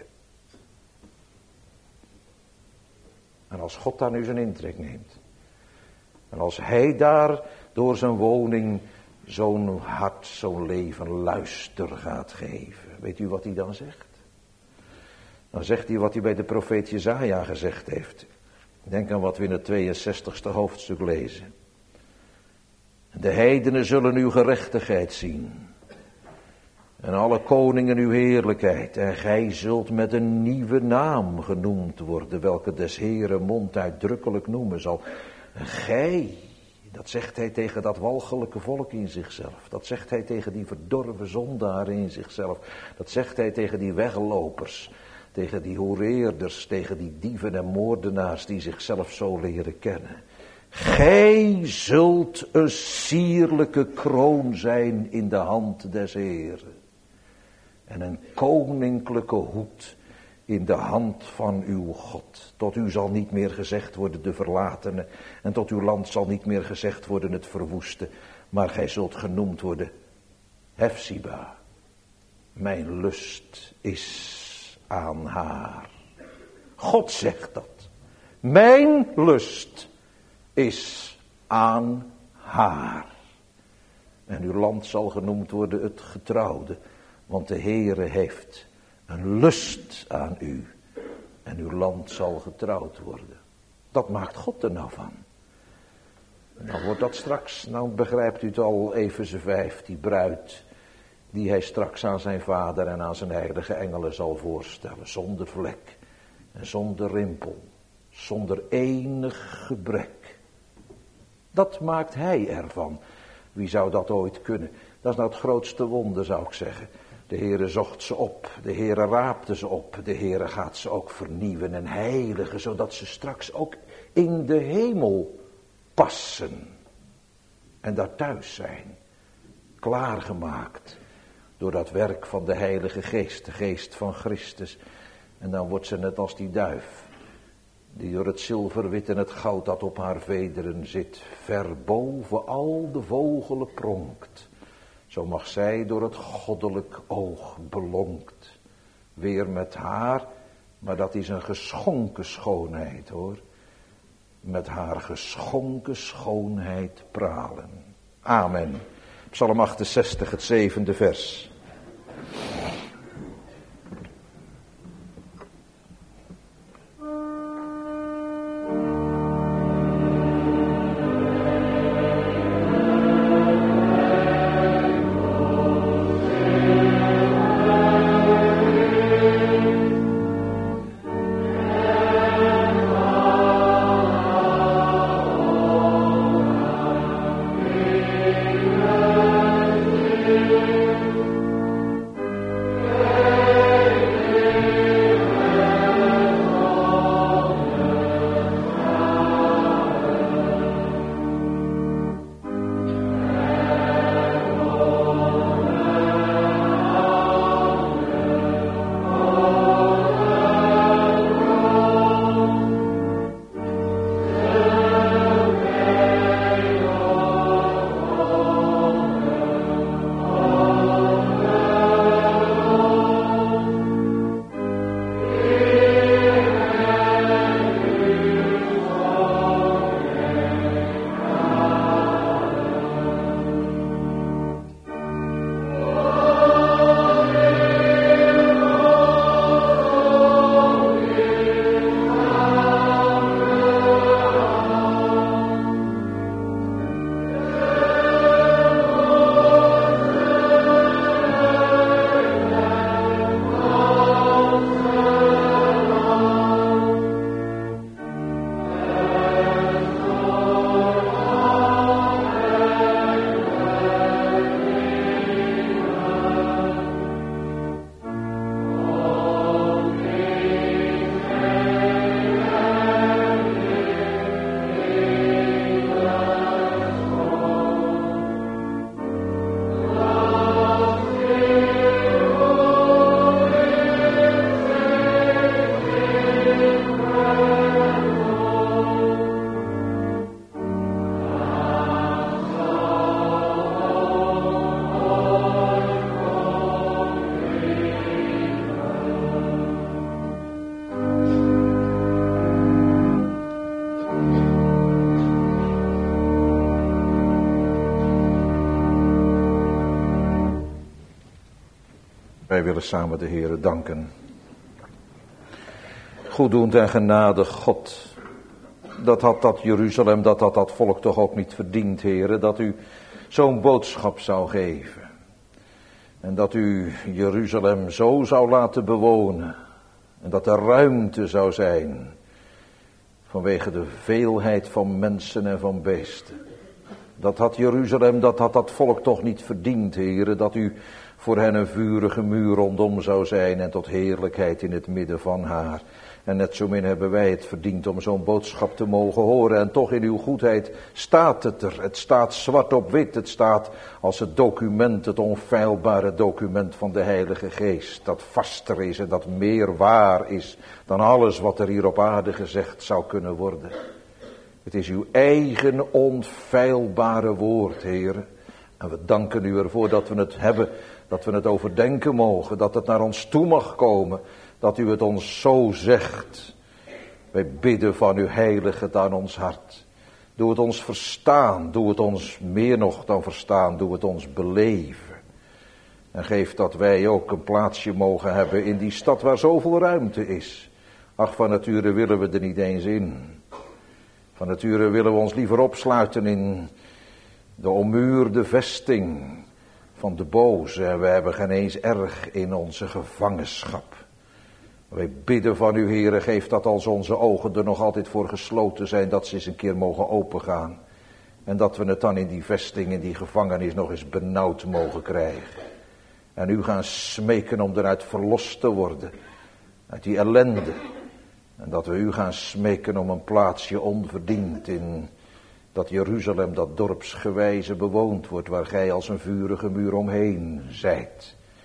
En als God daar nu zijn intrek neemt. En als hij daar door zijn woning zo'n hart, zo'n leven luister gaat geven. Weet u wat hij dan zegt? Dan zegt hij wat hij bij de profeet Jesaja gezegd heeft. Denk aan wat we in het tweeënzestigste hoofdstuk lezen. De heidenen zullen uw gerechtigheid zien. En alle koningen uw heerlijkheid. En gij zult met een nieuwe naam genoemd worden, welke des Heeren mond uitdrukkelijk noemen zal. En gij, dat zegt hij tegen dat walgelijke volk in zichzelf. Dat zegt hij tegen die verdorven zondaren in zichzelf. Dat zegt hij tegen die weglopers. Tegen die hoereerders, tegen die dieven en moordenaars die zichzelf zo leren kennen. Gij zult een sierlijke kroon zijn in de hand des Heeren. En een koninklijke hoed in de hand van uw God. Tot u zal niet meer gezegd worden de verlatene. En tot uw land zal niet meer gezegd worden het verwoeste. Maar gij zult genoemd worden Hefziba. Mijn lust is aan haar. God zegt dat. Mijn lust is aan haar. En uw land zal genoemd worden het getrouwde. Want de Heere heeft een lust aan u. En uw land zal getrouwd worden. Dat maakt God er nou van. En dan wordt dat straks, nou begrijpt u het al, Efeze vijf, die bruid die hij straks aan zijn vader en aan zijn heilige engelen zal voorstellen. Zonder vlek en zonder rimpel. Zonder enig gebrek. Dat maakt hij ervan. Wie zou dat ooit kunnen? Dat is nou het grootste wonder, zou ik zeggen. De Heere zocht ze op. De Heere raapte ze op. De Heere gaat ze ook vernieuwen en heiligen. Zodat ze straks ook in de hemel passen. En daar thuis zijn. Klaargemaakt. Door dat werk van de Heilige Geest. De Geest van Christus. En dan wordt ze net als die duif. die door het zilverwit en het goud dat op haar vederen zit, ver boven al de vogelen pronkt. Zo mag zij door het goddelijk oog belonkt. Weer met haar, maar dat is een geschonken schoonheid hoor. Met haar geschonken schoonheid pralen. Amen. Psalm achtenzestig, het zevende vers. Wij willen samen de Heere danken. Goeddoend en genadig God. Dat had dat Jeruzalem, dat had dat volk toch ook niet verdiend, Heere. Dat u zo'n boodschap zou geven. En dat u Jeruzalem zo zou laten bewonen. En dat er ruimte zou zijn. Vanwege de veelheid van mensen en van beesten. Dat had Jeruzalem, dat had dat volk toch niet verdiend, Heere. Dat u voor hen een vurige muur rondom zou zijn en tot heerlijkheid in het midden van haar. En net zo min hebben wij het verdiend om zo'n boodschap te mogen horen. En toch in uw goedheid staat het er. Het staat zwart op wit. Het staat als het document, het onfeilbare document van de Heilige Geest. Dat vaster is en dat meer waar is dan alles wat er hier op aarde gezegd zou kunnen worden. Het is uw eigen onfeilbare woord, Heer. En we danken u ervoor dat we het hebben, dat we het overdenken mogen, dat het naar ons toe mag komen, dat u het ons zo zegt. Wij bidden van uw heiligheid aan ons hart. Doe het ons verstaan, doe het ons meer nog dan verstaan, doe het ons beleven. En geef dat wij ook een plaatsje mogen hebben in die stad waar zoveel ruimte is. Ach, van nature willen we er niet eens in. Van nature willen we ons liever opsluiten in de ommuurde vesting van de boze. En we hebben geen eens erg in onze gevangenschap. Wij bidden van u, Heere, geef dat als onze ogen er nog altijd voor gesloten zijn, dat ze eens een keer mogen opengaan. En dat we het dan in die vesting, in die gevangenis nog eens benauwd mogen krijgen. En u gaan smeken om eruit verlost te worden. Uit die ellende. En dat we u gaan smeken om een plaatsje onverdiend in dat Jeruzalem, dat dorpsgewijze bewoond wordt, waar gij als een vurige muur omheen zijt.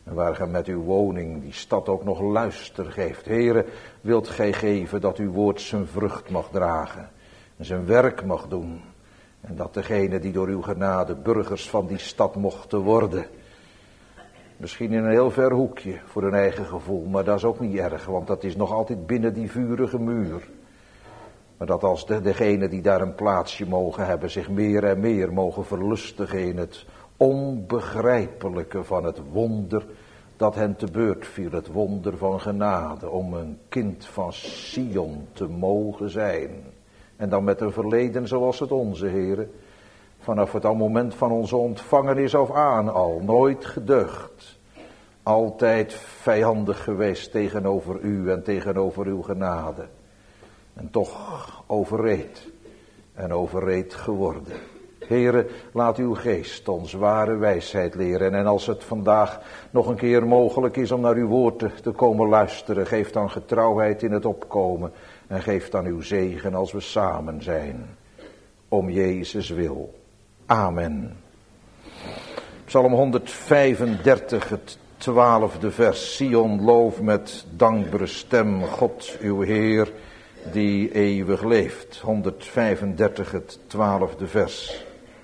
En waar gij met uw woning die stad ook nog luister geeft. Heere, wilt gij geven dat uw woord zijn vrucht mag dragen. En zijn werk mag doen. En dat degene die door uw genade burgers van die stad mochten worden. Misschien in een heel ver hoekje voor hun eigen gevoel. Maar dat is ook niet erg. Want dat is nog altijd binnen die vurige muur. Maar dat als de, degene die daar een plaatsje mogen hebben. Zich meer en meer mogen verlustigen in het onbegrijpelijke van het wonder dat hen te beurt viel, het wonder van genade, om een kind van Sion te mogen zijn. En dan met een verleden zoals het onze, Heere, vanaf het moment van onze ontvangenis af aan al, nooit gedeugd, altijd vijandig geweest tegenover u en tegenover uw genade. En toch overreed en overreed geworden. Heere, laat uw geest ons ware wijsheid leren. En als het vandaag nog een keer mogelijk is om naar uw woord te, te komen luisteren, geef dan getrouwheid in het opkomen. En geef dan uw zegen als we samen zijn. Om Jezus wil. Amen. Psalm honderdvijfendertig, het twaalfde vers. Sion, loof met dankbare stem God, uw Heer, die eeuwig leeft. honderdvijfendertig, het twaalfde vers.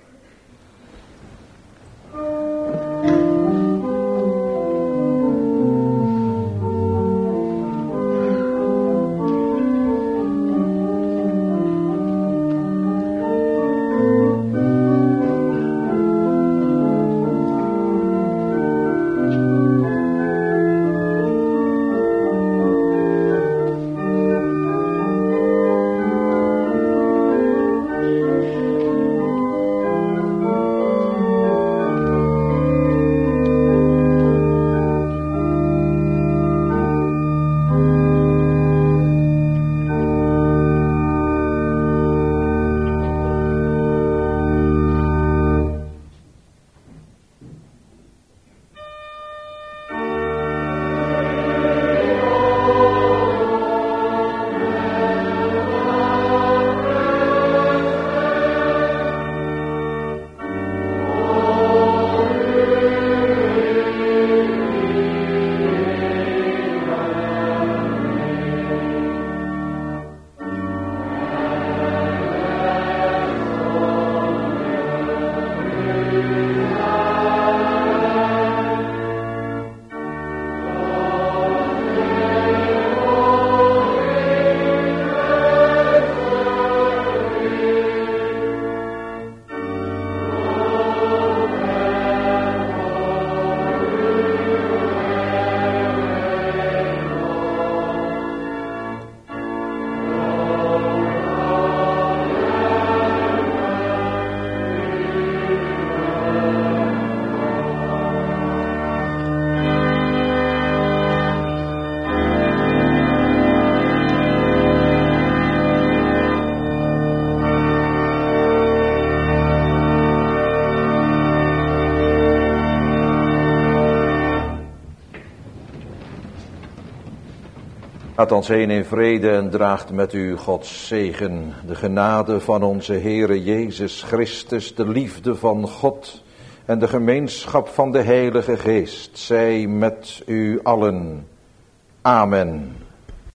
Gaat ons heen in vrede en draagt met u Gods zegen, de genade van onze Heere Jezus Christus, de liefde van God en de gemeenschap van de Heilige Geest, zij met u allen. Amen.